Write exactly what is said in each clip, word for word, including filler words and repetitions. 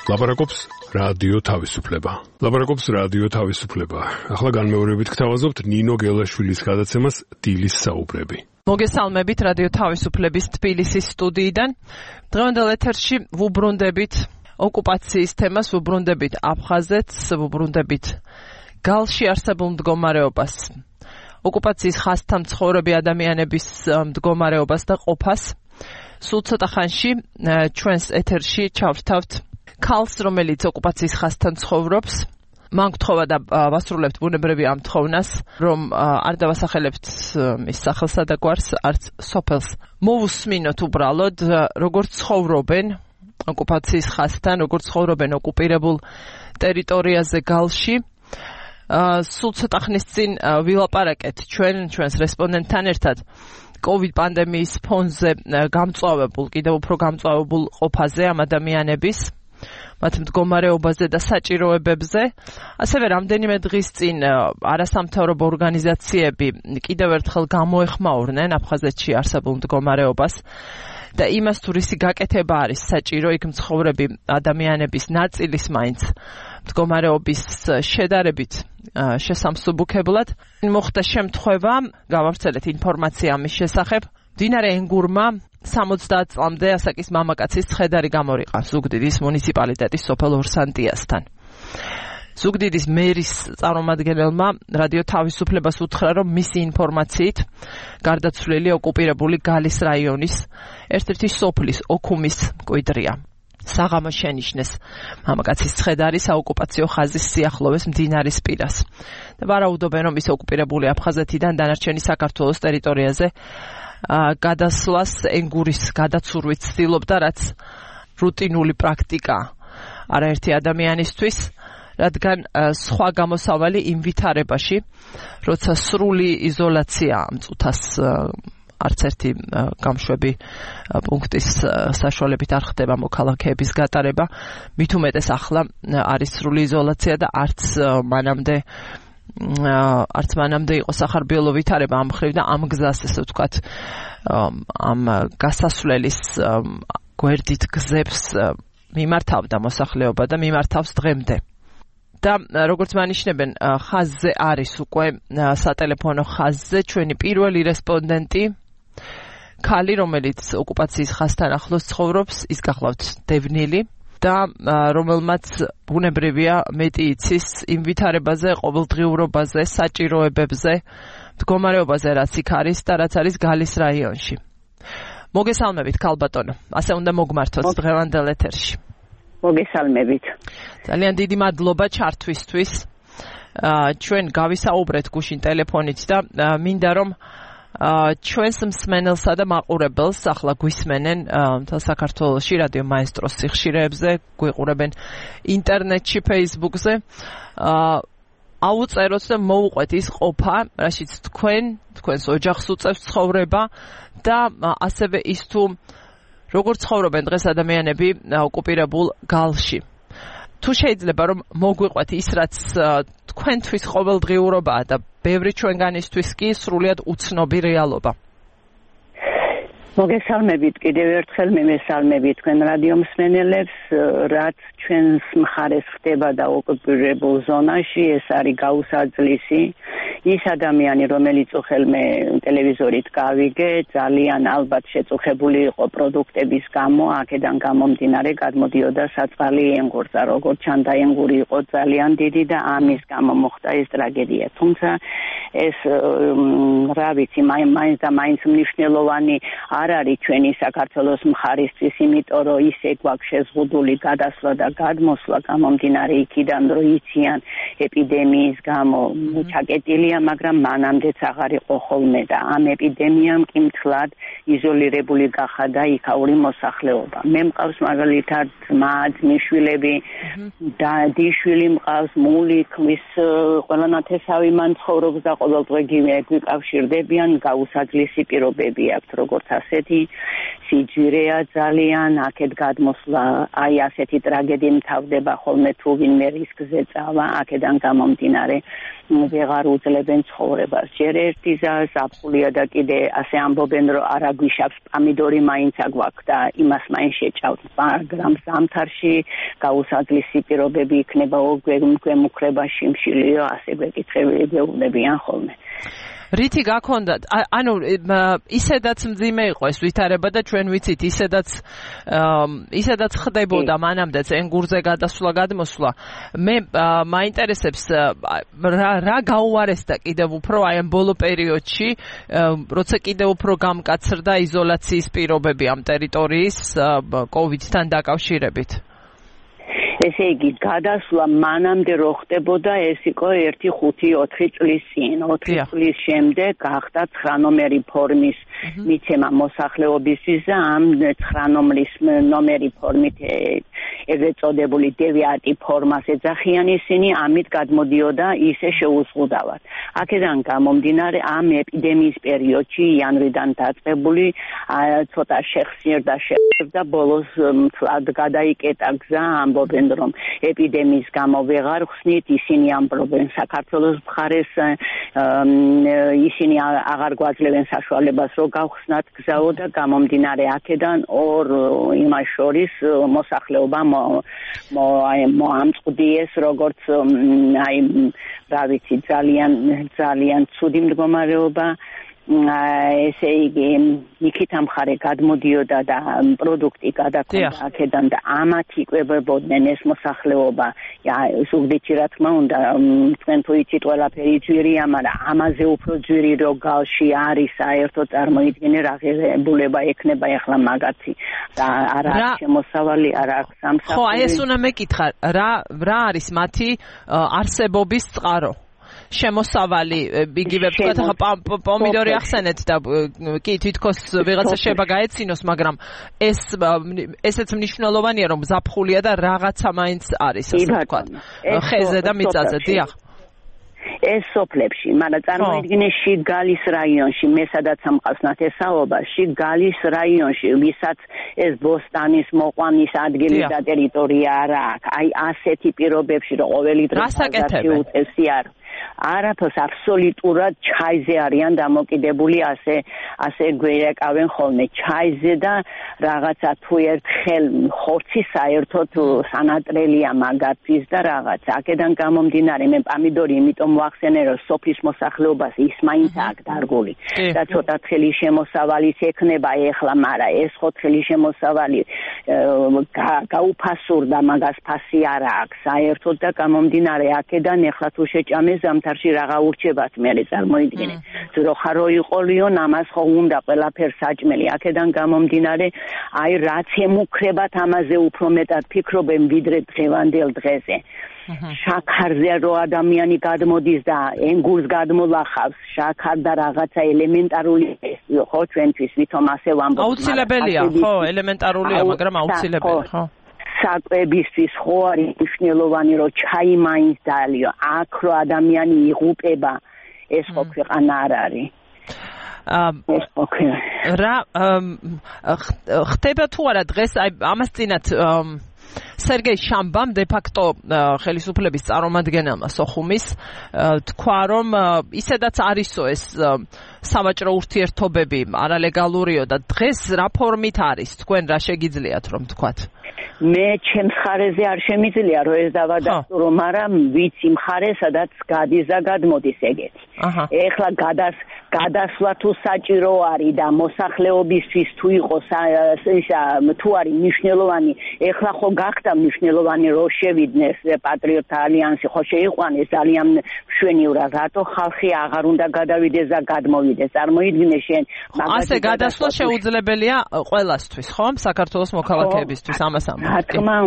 ლაპარაკობს რადიო თავისუფლება. ლაპარაკობს რადიო თავისუფლება. ახლა განმეორებით გთავაზობთ ნინო გელაშვილის გადაცემას დილის საუბრები. მოგესალმებით რადიო თავისუფლების თბილისის სტუდიიდან. დღევანდელ ეთერში ვუბრუნდებით ოკუპაციის თემას, ვუბრუნდებით აფხაზეთს, ვუბრუნდებით გალში არსებულ მდგომარეობას, ოკუპაციის ხაზთან მცხოვრები ადამიანების მდგომარეობას და ყოფას. სულ ცოტა ხანში ჩვენს ეთერში ჩავრთავთ ქალს, რომელიც ოკუპაციის ხაზთან ცხოვრობს. მან გთხოვა და ვასრულებთ ბუნებრივი ამ თხოვნას, რომ არ დავასახელებთ მის სახელსა და გვარს, არც სოფელს. მოვუსმინოთ უბრალოდ, როგორ ცხოვრობენ ოკუპაციის ხაზთან, როგორ ცხოვრობენ ოკუპირებულ ტერიტორიაზე გალში. სულ ცოტა ხნის წინ ვილაპარაკეთ ჩვენ, ჩვენს რესპონდენტთან ერთად COVID პანდემიის ფონზე გამწვავებულ, კიდევ უფრო გამწვავებულ ყოფაზე ამ ადამიანების, მათ მდგომარეობაზე და საჭიროებებზე. ასევე რამდენიმე დღის წინ არასამთავრობო ორგანიზაციები კიდევ ერთხელ გამოეხმაურნენ აფხაზეთში არსებულ მდგომარეობას და იმას, თუ რისი გაკეთება არის საჭირო, იქ მცხოვრები ადამიანების ნაწილის მაინც მდგომარეობის შედარებით შესამსუბუქებლად. მოხდა შემთხვევა, გავავრცელეთ ინფორმაცია ამის შესახებ. მდინარე ენგურმა სამოცდაათ წლამდე ასაკის მამაკაცის ცხედარი გამორიყა ზუგდიდის მუნიციპალიტეტის სოფელ ორსანტიასთან. ზუგდიდის მერის წარმომადგენელმა რადიო თავისუფლებას უთხრა, რომ მისი ინფორმაციით გარდაცვლილი ოკუპირებული გალის რაიონის ერთ-ერთი სოფლის ოქუმის მკვიდრია. საღამოს შენიშნეს მამაკაცის ცხედარი საოკუპაციო ხაზის სიახლოვეს მდინარის პირას. და ვარაუდობენ, რომ ის ოკუპირებული აფხაზეთიდან დანარჩენი საქართველოს ტერიტორიაზე გადასვლას ენგურის გადაცურვით ცდილობდა, რაც რუტინული პრაქტიკა არაერთი ადამიანისთვის, რადგან სხვა გამოსავალი იმ ვითარებაში, როცა სრული იზოლაცია მწუთას არც ერთი გამშვები პუნქტის საშუალებით არ ხდება მოქალაქეების გატარება, მით უმეტეს ახლა არის სრული იზოლაცია და არც მანამდე არც მანამდე იყო სახარბიელო ვითარება ამ მხრივ და ამ გზას, ესე ვთქვათ, ამ გასასვლელის გვერდით გზებს მიმართავდა მოსახლეობა და მიმართავს დღემდე. და როგორც მანიშნებენ, ხაზზე არის უკვე სატელეფონო ხაზზე ჩვენი პირველი რესპონდენტი, ქალი, რომელიც ოკუპაციის ხაზთან ახლოს ცხოვრობს, ის გახლავთ დევნილი და რომელმაც ბუნებრივია მეტი იცის იმ ვითარებაზე, ყოველდღიურობაზე, საჭიროებებზე, მდგომარეობაზე, რაც იქ არის და რაც არის გალის რაიონში. მოგესალმებით, ქალბატონო. ასე უნდა მოგმართოთ დღევანდელ ეთერში. მოგესალმებით. ძალიან დიდი მადლობა ჩართვისთვის. ჩვენ გავისაუბრეთ გუშინ ტელეფონით და მინდა რომ ჩვენს მსმენელსა და მაყურებელს ახლა გვისმენენ მთელ საქართველოში რადიო მაესტროს სიხშირეებზე, გვიყურებენ ინტერნეტში, ფეისბუქზე. აუწეროთ და მოუყვეთ ის ყოფა, რაშიც თქვენ, თქვენს ოჯახს უწევს ცხოვრება და ასევე ის თუ როგორ ცხოვრობენ დღეს ადამიანები ოკუპირებულ გალში. თუ შეიძლება რომ მოგვიყვეთ ის, რაც თქვენთვის ყოველდღიურობაა და ბევრი ჩვენგანისთვის კი სრულიად უცნობი რეალობა. მოგესალმებით კიდევ ერთხელ, მემესალმებით თქვენ რადიო მსმენელებს, რაც ჩვენს მხარეს ხდება და ოკუპირებულ ზონაში, ეს არის გაუსაძლისი. ის ადამიანი, რომელიც უხელმე ტელევიზორით გავიგე, ძალიან ალბათ შეწუხებული იყო პროდუქტების გამო, აქედან გამომდინარე გადმოდიოდა საწყალი ენგურზე, როგორც ჩანდა ენგური იყო ძალიან დიდი და ამის გამო მოხდა ეს ტრაგედია. თუმცა ეს რა ვიცი, მაინც და მაინც მნიშვნელოვანი არ არის ჩვენი საქართველოს მხარისთვის, იმიტომ რომ ისე გვაქვს შეზღუდული გადასვლა და გადმოსვლა გამომდინარე იქიდან, რომ იციან ეპიდემიის გამო ჩაკეტილია, მაგრამ მანამდეც აღარ იყო ხოლმე და ამ ეპიდემიამ კი მთლად იზოლირებული გახადა იქაური მოსახლეობა. მე მყავს მაგალითად ძმა, ძმისშვილები და დიშვილი მყავს, მული ქვის, ყველა ნათესავი მან ცხოვრობს და ყოველდღე გვიკავშირდებიან, გაუსაძლისი პირობები აქვთ, როგორც ასეთი სიძვირეა ძალიან, აქეთ გადმოსვლა აი ასეთი ტრაგედია მთავრდება ხოლმე თუ ვინმე რისკზე წავა, აქედან გამომდინარე ვეღარ უძლებენ ცხოვრებას. ჯერ ერთი ზაფხულია და კიდე ასე ამბობენ, რომ არა გვიშავს პამიდორი მაინც აგვაქვს და იმას მაინც შეჭავთ, მაგრამ ზამთარში გაუსაძლისი პირობები იქნება, გვემუქრება შიმშილიო, ასე გვეკითხებიან ხოლმე. რითი გაქონდათ? ანუ ისედაც მძიმე იყო ეს ვითარება და ჩვენ ვიცით, ისედაც ისედაც ხდებოდა მანამდეც ენგურზე გადასვლა, გადმოსვლა. მე მაინტერესებს რა გაუარესდა კიდევ უფრო აი ამ ბოლო პერიოდში, როცა კიდევ უფრო გამკაცრდა იზოლაციის პირობები ამ ტერიტორიის კოვიდთან დაკავშირებით. ესე იგი, გადასვლა მანამდე რო ხდებოდა, ეს იყო ერთი ხუთი ოთხი წლის წინ. ოთხი წლის შემდეგ გახდა ცხრა ნომერი ფორმის მიცემა მოსახლეობისთვის და ამ ცხრა ნომრის ნომერი ფორმით ეგრეთ წოდებული დევიატი ფორმას ეძახიან ისინი, ამით გადმოდიოდა ისე შეუზღუდავად. აქედან გამომდინარე, ამ ეპიდემიის პერიოდში იანვრიდან დაწყებული ცოტა შეხსიერდა შეხსიერდა ბოლოს მთლად გადაიკეტა გზა, ამბობენ რომ ეპიდემიის გამო ვეღარ ხსნით, ისინი ამბობენ საქართველოს მხარეს, ისინი აღარ გვაძლევენ საშუალებას რომ გავხსნათ გზაო და გამომდინარე აქედან ორ იმას შორის მოსახლეობა მოამწყდიეს როგორც აი რა ვიცი ძალიან ძალიან ცუდი მდგომარეობა. ესე იგი იქით ამხარე გადმოდიოდა და პროდუქტი გადაქონდა აქედან და ამათ იკვებებოდნენ ეს მოსახლეობა. ზუგდიდში რა თქმა უნდა თქვენ თუ იცით ყველაფერი ძვირია, მაგრამ ამაზე უფრო ძვირი რო გალში არის საერთოდ წარმოიდგინე რა ღირებულება ექნება ახლა მაგათი და არა აქვს შემოსავალი, არა აქვს სამსახური. ხო, აი ეს უნდა მეკითხა, რა რა არის მათი არსებობის წყარო? შემოსავალი, იგივე ვთქვათ, ახლა პომიდორი ახსენეთ და კი თითქოს ვიღაცა შეიძლება გაეცინოს, მაგრამ ეს ესეც მნიშვნელოვანია, რომ ზაფხულია და რაღაცა მაინც არის, ასე ვთქვათ, ხეზე და მიწაზე, დიახ. ეს სოფლებში, მაგრამ წარმოიდგინე შიგალის რაიონში, მე სადაც ამყავს ნათესაობა, შიგალის რაიონში, ვისაც ეს ბოსტანის მოყვანის ადგილი და ტერიტორია არა აქვს. აი ასეთი პირობებში, რომ ყოველი დღე უწევსი არ არაფერს აბსოლუტურად ჩაიზე არიან დამოკიდებული, ასე ასე გვერეკავენ ხოლმე ჩაიზე და რაღაცა თუ ერთხელ ხორცი საერთოდ სანატრელია მაგათთვის და რაღაც. აქედან გამომდინარე მე პამიდორი იმიტომ ვახსენე, რომ სოფლის მოსახლეობას ის მაინც აქვს დარგული და ცოტა თხელი შემოსავალიც ექნება ეხლა, მაგრამ ეს ხო თხელი შემოსავალი გაუფასურდა, მაგას ფასი არ აქვს საერთოდ და გამომდინარე აქედან ეხლა თუ შეჭამეს ზამთარში რაღა ურჩებათ მე წარმოიდგინე. ძროხა რო იყოლიონ, ამას ხო უნდა ყველაფერს საჭმელი. აქედან გამომდინარე, აი რაც ემუქრებათ ამაზე უფრო მეტად ფიქრობენ ვიდრე დღევანდელ დღეზე. შაქარზე რო ადამიანი გადმოდის და ენგურს გადმოლახავს, შაქარ და რაღაცა ელემენტარული ხო ჩვენთვის ვითომ ასე ვამბობთ. აუცილებელია, ხო, ელემენტარულია, მაგრამ აუცილებელია, ხო. საკვებისთვის ხო არის მნიშვნელოვანი, რომ ჩაი მაინც დალიო. აქ რო ადამიანი იღუპება, ეს ხო ქვეყანა არ არის. ეს ხო რა ხდება თუ არა დღეს აი ამას წინათ სერგეი შამბამ დე ფაქტო ხელისუფლების წარმომადგენელმა სოხუმის თქვა, რომ ისედაც არისო ეს სავაჭრო ურთიერთობები არალეგალურიო და დღეს რა ფორმით არის, თქვენ რა შეგიძლიათ რომ თქვათ? მე ჩემს მხარეზე არ შემიძლია რომ ეს დავადასტურო, მაგრამ ვიცი მხარე, სადაც გადის და გადმოდის ეგეთ. ეხლა გადას გადასვლა თუ საჭირო არის და მოსახლეობისთვის თუ იყოს თუ არის მნიშვნელოვანი, ეხლა ხო გახდა მნიშვნელოვანი რომ შევიდნენ პატრიოტთა ალიანსი, ხო შეიყვანეს ძალიან მშვენივრად, რატო ხალხი აღარ უნდა გადავიდეს და გადმოვიდეს. წარმოიდგინე შენ ასე გადასვლა შეუძლებელია ყველასთვის, ხო? საქართველოს მოქალაქეებისთვის ამას ამბობ. რა თქმა უნდა,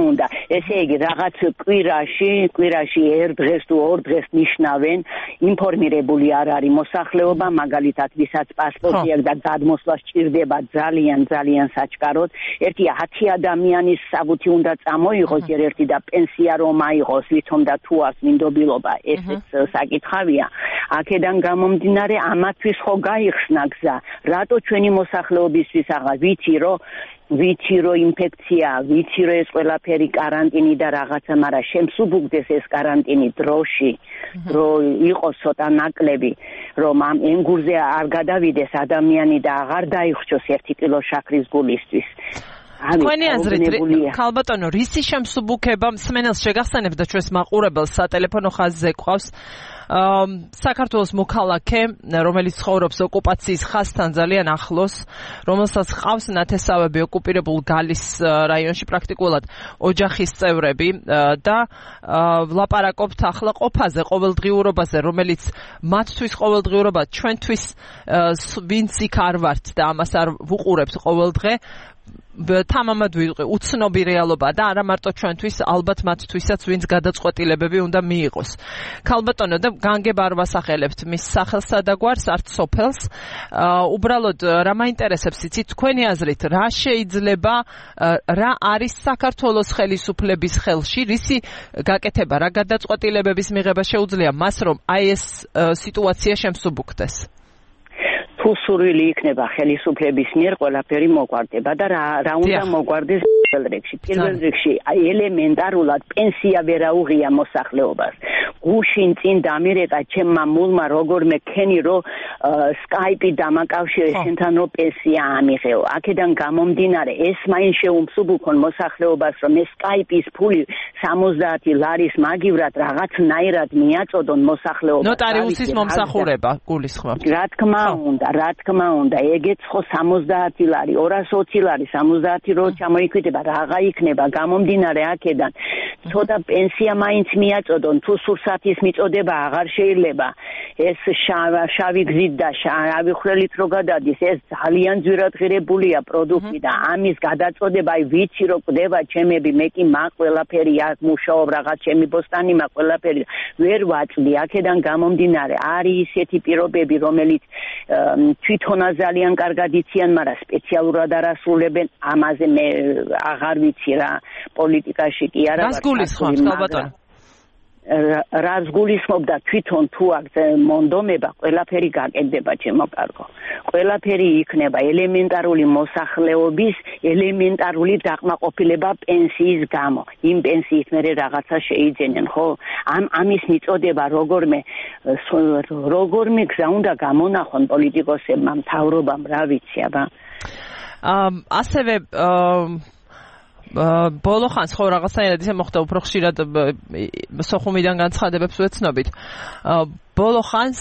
ესე იგი რაღაც კვირაში, კვირაში ერთ დღეს თუ ორ დღეს ნიშნავენ, ინფორმირებული არ არის მოსახლეობა, მაგალითად, ვისაც პასპორტი აქვს და გადმოსვლა სჭირდება ძალიან ძალიან საჩქაროდ, ერთი ათი ადამიანის საბუთი უნდა წამოიღოს, ერთი და პენსია რომ აიღოს, ვითომ და თუ აქვს მინდობილობა, ესეც საკითხავია. აქედან გამომდინარე, ამათვის ხო გაიხსნა გზა, რატო ჩვენი მოსახლეობისთვის აღარ ვიცი რომ ვიცი რომ ინფექცია, ვიცი რომ ეს ყველაფერი каранტინი და რაღაცა, მაგრამ შემსუბუქდეს ეს каранტინი დროში, რომ იყოს ცოტა ნაკლები, რომ ამ ენგურზე არ გადავიდეს ადამიანი და აღარ დაიხრჩოს ერთი კილო შაქრის გულისთვის. თქვენი აზრით, ქალბატონო, რისი შემსუბუქება მსმენელს შეგახსენებთ და ჩვენს მაყურებელს სატელეფონო ხაზზე ყავს საქართველოს მოქალაქე, რომელიც ცხოვრობს ოკუპაციის ხაზთან ძალიან ახლოს, რომელსაც ყავს ნათესავები ოკუპირებულ გალის რაიონში, პრაქტიკულად ოჯახის წევრები და ვლაპარაკობთ ახლა ყოფაზე, ყოველდღიურობაზე, რომელიც მათთვის ყოველდღიურობა, ჩვენთვის ვინც იქ არ ვართ და ამას არ ვუყურებთ ყოველდღე, თამამად ვიყო უცნობი რეალობა და არა მარტო ჩვენთვის, ალბათ მათთვისაც ვინც გადაწყვეტილებები უნდა მიიღოს. ქალბატონო, და განგებ არ ვასახელებთ მის სახელსა და გვარს, არც სოფელს. უბრალოდ რა მაინტერესებს, იცით, თქვენი აზრით, რა შეიძლება, რა არის საქართველოს ხელისუფლების ხელში, რისი გაკეთება, რა გადაწყვეტილებების მიღება შეუძლია მას, რომ აი ეს სიტუაცია შემსუბუქდეს? თუ სურვილი იქნება ხელისუფლების მიერ, ყველაფერი მოგვარდება და რა რა უნდა მოგვარდეს პირველ რიგში. პირველ რიგში ელემენტარულად პენსია ვერ აუღია მოსახლეობას. გუშინ წინ დამირეკა ჩემმა მულმა როგორმე ქენი რომ სკაიპი დამაკავშირე შენთან რომ პენსია ამიღეო. აქედან გამომდინარე ეს მაინც შეუმსუბუქონ მოსახლეობას რომ ეს სკაიპის ფული სამოცდაათი ლარის მაგივრად რაღაცნაირად მიაწოდონ მოსახლეობას. ნოტარიუსის მომსახურება გულისხმობთ. რა თქმა უნდა, რა თქმა უნდა, ეგეც ხო სამოცდაათი ლარი, ორას ოცი ლარი, სამოცდაათი რო ჩამოიკვირდება, რაღა იქნება გამომდინარე აქედან. ცოტა პენსია მაინც მიაწოდონ, თუ სურსათის მიწოდება აღარ შეიძლება. ეს შავი გზით და შავი ხვრელით რო გადადის, ეს ძალიან ძვირადღირებულია პროდუქტი და ამის გადაწოდება, აი ვიცი რო ყდება ჩემები, მე კი მაგ ყველაფერი აქ მუშაობ, რაღაც ჩემი ბოსტანი მაგ ყველაფერი ვერ ვაწვდი. აქედან გამომდინარე, არის ისეთი პირობები, რომელიც თვითონაც ძალიან კარგად იციან, მაგრამ სპეციალურად არ ასრულებენ, ამაზე მე აღარ ვიცი რა, პოლიტიკაში კი არა. რას გულისხმობთ, ქალბატონო? რას გულისხმობ და თვითონ თუ აქ მონდომება, ყველაფერი გაკეთდება, ჩემო კარგო. ყველაფერი იქნება ელემენტარული მოსახლეობის, ელემენტარული დაკმაყოფილება პენსიის გამო. იმ პენსიით მერე რაღაცა შეიძენენ, ხო? ამ ამის მიწოდება როგორმე როგორმე გზა უნდა გამონახონ პოლიტიკოსებმა, მთავრობამ, რა ვიცი, აბა. ასევე ბოლო ხანს ხო რაღაცნაირად ისე მოხდა, უფრო ხშირად სოხუმიდან განცხადებებს ვეცნობით. ბოლო ხანს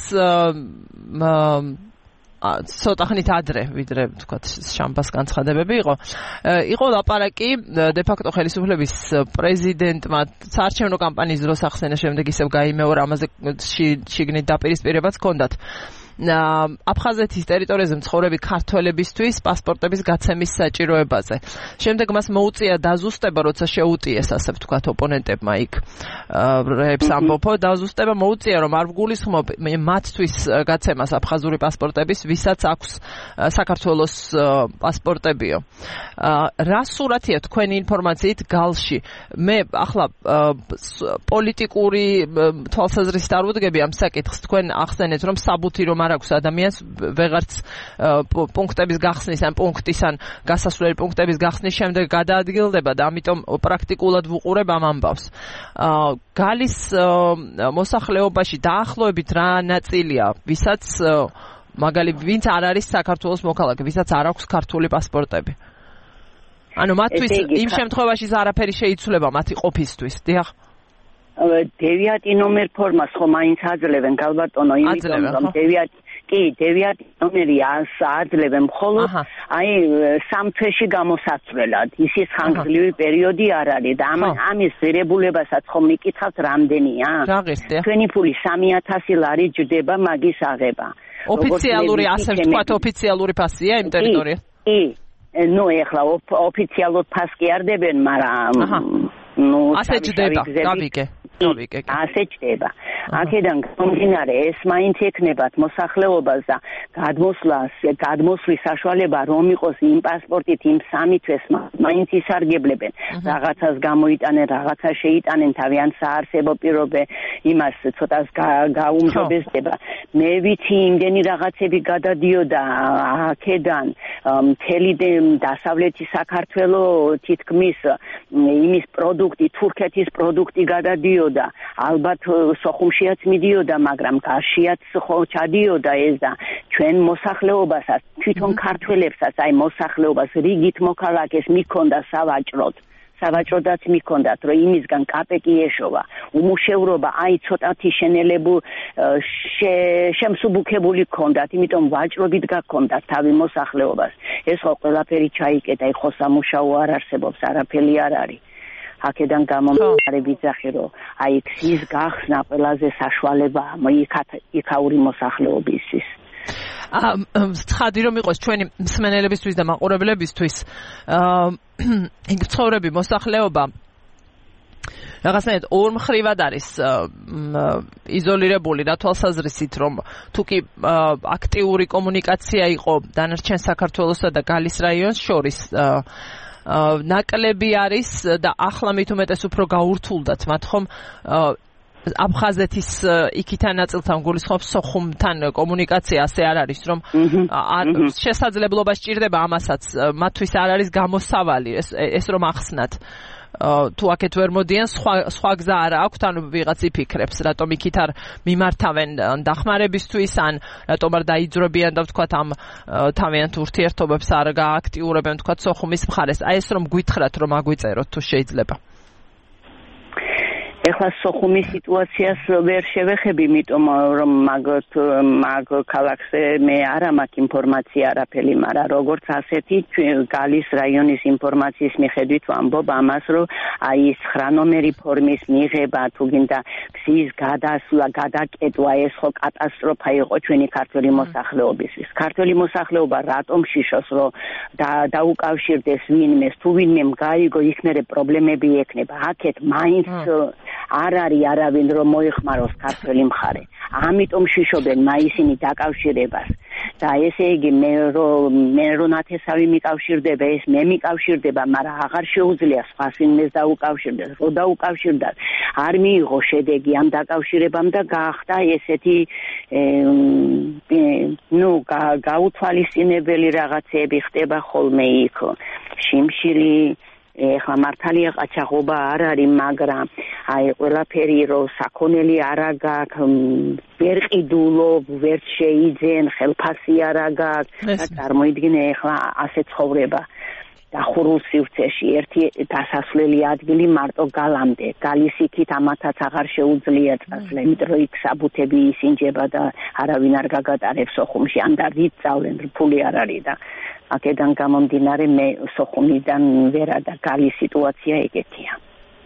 ცოტა ხნით ადრე, ვიდრე თქვათ შამბას განცხადებები იყო. იყო ლაპარაკი დე-ფაქტო ხელისუფლების პრეზიდენტმა საარჩევნო კამპანიის დროს ახსენა, შემდეგ ისევ გაიმეორა, ამაზე შიგნით დაპირისპირებაც ჰქონდათ. აფხაზეთის ტერიტორიაზე მცხოვრები ქართველებისთვის პასპორტების გაცემის საჭიროებაზე. შემდეგ მას მოუწია დაზუსტება, როცა შეუტიეს, ასე ვთქვათ, ოპონენტებმა იქ რებს ამბობ, დაზუსტება მოუწია, რომ არ ვგულისხმობ მათთვის გაცემას აფხაზური პასპორტების, ვისაც აქვს საქართველოს პასპორტებიო. რა სურათია თქვენი ინფორმაციით გალში? მე ახლა პოლიტიკური თვალსაზრისით არ ვუდგები ამ საკითხს, თქვენ ახსენეთ, რომ საბუთი რომ არ აქვს ადამიანს ვეღარც პუნქტების გახსნის ან პუნქტის ან გასასვლელი პუნქტების გახსნის შემდეგ გადაადგილდება და ამიტომ პრაქტიკულად ვუყურებ ამ ამბავს. გალის მოსახლეობაში დაახლოებით რა ნაწილია, ვისაც მაგალი ვინც არ არის საქართველოს მოქალაქე, ვისაც არ აქვს ქართული პასპორტები? ანუ მათთვის იმ შემთხვევაში არაფერი შეიცვლება მათი ყოფისთვის, დიახ. დევიათი ნომერ ფორმას ხო მაინც აძლევენ, ქალბატონო, იმიტომ რომ დევიათი კი, დევიათი ნომერი აძლევენ მხოლოდ აი სამ თვეში გამოსაცვლელად. ისის ხანგრძლივი პერიოდი არ არის და ამის ღირებულებასაც ხომ მიკითხავთ რამდენია? თქვენი ფული სამი ათასი ლარი ჯდება მაგის აღება. ოფიციალური, ასე ვთქვათ, ოფიციალური ფასია იმ ტერიტორიაზე? კი. ნუ ეხლა ოფიციალურ ფასს კი არ დებენ, მაგრამ ნუ ასე ჯდება, გავიგე. გავიგე. ასე ჯდება. აქედან გამომდინარე, ეს მაინც ეკნებათ მოსახლეობას და გადმოსვლას, გადმოსვლის საშუალება რომ იყოს იმ პასპორტით, იმ სამი თვეს მაინც ისარგებლებენ. რაღაცას გამოიტანენ, რაღაცა შეიტანენ, თავიანთ საარსებო პირობე იმას ცოტას გაუმჯობესდება. მე ვიცი, იმდენი რაღაცები გადადიოდა აქედან მთელი დასავლეთი საქართველოს თითქმის იმის პროდუქტი, თურქეთის პროდუქტი გადადიოდა. ალბათ სოხუმშიაც მიდიოდა, მაგრამ გარშიაც ხო ჩადიოდა ეს და ჩვენ მოსახლეობასაც, თვითონ ქართველებსაც, აი მოსახლეობას რიგით მოქალაქეს მიქონდა სავაჭროდ. სავაჭროდაც მიქონდათ, რომ იმისგან კაპეკი ეშოვა. უმუშევრობა აი ცოტათი შენელებულ შემსუბუქებული ქონდათ, იმიტომ ვაჭრობით გაქონდათ თავი მოსახლეობას. ეს ხო ყველაფერი ჩაიკეტა, ხო სამუშაო არ არსებობს, არაფერი არ არის. აქედან გამომდინარე ვიცახი, რომ აი ქსის გახსნა ყველაზე საშუალება იქაური მოსახლეობისთვის. ცხადი რომ იყოს ჩვენი მსმენელებისთვის და მაყურებლებისთვის, იქ ცხოვრები მოსახლეობა რაღაცნაირად ორ მხრივად არის იზოლირებული რა თვალსაზრისით, რომ თუ კი აქტიური კომუნიკაცია იყო დანარჩენ საქართველოსა და გალის რაიონს შორის ნაკლები არის და ახლა მით უმეტეს უფრო გაურთულდათ მათ ხომ აფხაზეთის იქიდან ნაწილთან გულისხმობს სოხუმთან კომუნიკაცია ასე არ არის რომ შესაძლებლობა სჭირდება ამასაც მათთვის არ არის გამოსავალი ეს ეს რომ ახსნათ თუ აქეთ ვერ მოდიან სხვა სხვა გზა არა აქვთ ანუ ვიღაც იფიქრებს რატომ იქით არ მიმართავენ დახმარებისთვის ან რატომ არ დაიძრებიან და ვთქვათ ამ თავიანთ ურთიერთობებს არ გააქტიურებენ ვთქვათ სოხუმის მხარეს აი ეს რომ გითხრათ რომ აგვიწეროთ თუ შეიძლება ეხლა სოხუმის სიტუაციას ვერ შევეხები, იმიტომ რომ მაგ მაგ ქალაქზე მე არ მაქვს ინფორმაცია არაფერი, მაგრამ როგორც ასეთი გალის რაიონის ინფორმაციის მიხედვით ვამბობ ამას, რომ აი ეს ცხრა ნომერი ფორმის მიღება, თუ გინდა გზის გადასვლა, გადაკეტვა, ეს ხო კატასტროფა იყო ჩვენი ქართული მოსახლეობისთვის. ქართული მოსახლეობა რატომ შიშოს, რომ დაუკავშირდეს ვინმეს, თუ ვინმემ გაიგო, იქ მერე პრობლემები ექნება. აქეთ მაინც არ არის არავინ რომ მოიხმაროს ქართველი მხარე. ამიტომ შიშობენ მაისინი დაკავშირებას. და ესე იგი მე რომ მე რომ ნათესავი მიკავშირდება, ეს მე მიკავშირდება, მაგრამ აღარ შეუძლია სხვა ვინმეს დაუკავშირდეს. რო დაუკავშირდათ, არ მიიღო შედეგი ამ დაკავშირებამ და გაახდა ესეთი ნუ გაუთვალისწინებელი რაღაცები ხდება ხოლმე იქ. შიმშილი ეხლა მართალია ყაჩაღობა არ არის, მაგრამ აი ყველაფერი რომ საქონელი არა გაქვს, ვერ ყიდულობ, ვერ შეიძენ, ხელფასი არა გაქვს, წარმოიდგინე ეხლა ასე ცხოვრება დახურულ სივრცეში ერთი დასასვლელი ადგილი მარტო გალამდე, გალის იქით ამათაც აღარ შეუძლია წასვლა, იმიტომ რომ იქ საბუთები ისინჯება და არავინ არ გაგატარებს სოხუმში, ან და რით წავლენ, ფული არ არის და აქედან გამომდინარე მე სოხუმიდან ვერა და გალის სიტუაცია ეგეთია.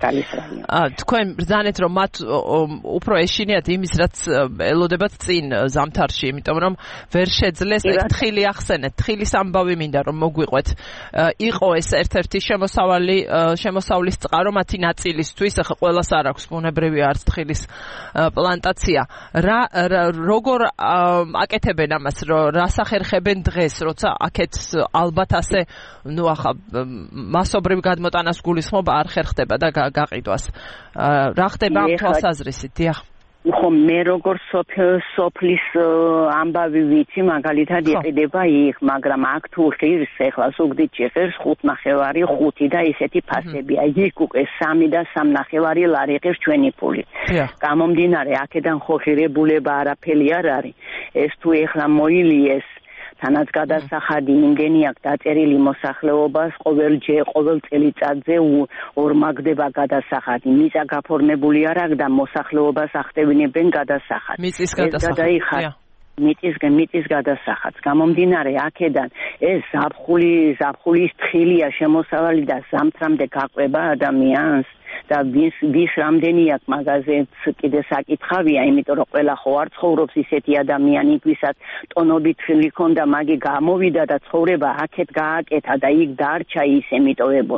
თქვენ ბრძანეთ რომ მათ უფრო ეშინიათ იმის რაც ელოდებათ წინ ზამთარში, იმიტომ რომ ვერ შეძლეს თხილი ახსენეთ, თხილის ამბავი მინდა რომ მოგვიყვეთ. იყო ეს ერთ-ერთი შემოსავალი შემოსავლის წყარო მათი ნაწილისთვის, ახლა ყველას არ აქვს ბუნებრივი არც თხილის პლანტაცია. რა როგორ აკეთებენ ამას, რა სახერხებენ დღეს, როცა აქეთ ალბათ ასე ნუ ახლა მასობრივ გადმოტანას გულისხმობა არ ხერხდება და გაყიდვას. რა ხდება ამ თვალსაზრისით? დიახ. ხო მე როგორ სოფლის ამბავი ვიცი, მაგალითად იყიდება იქ, მაგრამ აქ თუ ღირს ეხლა ზუგდიდ ჭიღერს ხუთ ნახევარი ხუთი და ისეთი ფასებია. იქ უკვე სამი და სამ ნახევარი ლარი ღირს ჩვენი ფული. გამომდინარე აქედან ხო ღირებულება არაფერი არ არის. ეს თუ ეხლა მოილიეს თანაც გადასახადი იმდენი აქვს დაწერილი მოსახლეობას ყოველჯერ ყოველ წელიწადზე ორმაგდება გადასახადი. მიწა გაფორმებული არ აქვს და მოსახლეობას ახდენებენ გადასახადს. მიწის გადასახადს. მიწის მიწის გადასახადს. გამომდინარე აქედან ეს ზაფხული ზაფხულის თხილია შემოსავალი და ზამთრამდე გაყვება ადამიანს. და ვის ვის რამდენი აქვს მაგაზეც კიდე საკითხავია, იმიტომ რომ ყველა ხო არ ცხოვრობს ისეთი ადამიანი, ვისაც ტონობით ხილი ქონდა, მაგი გამოვიდა და ცხოვრება აქეთ გააკეთა და იქ დარჩა ისე მიტოვებული.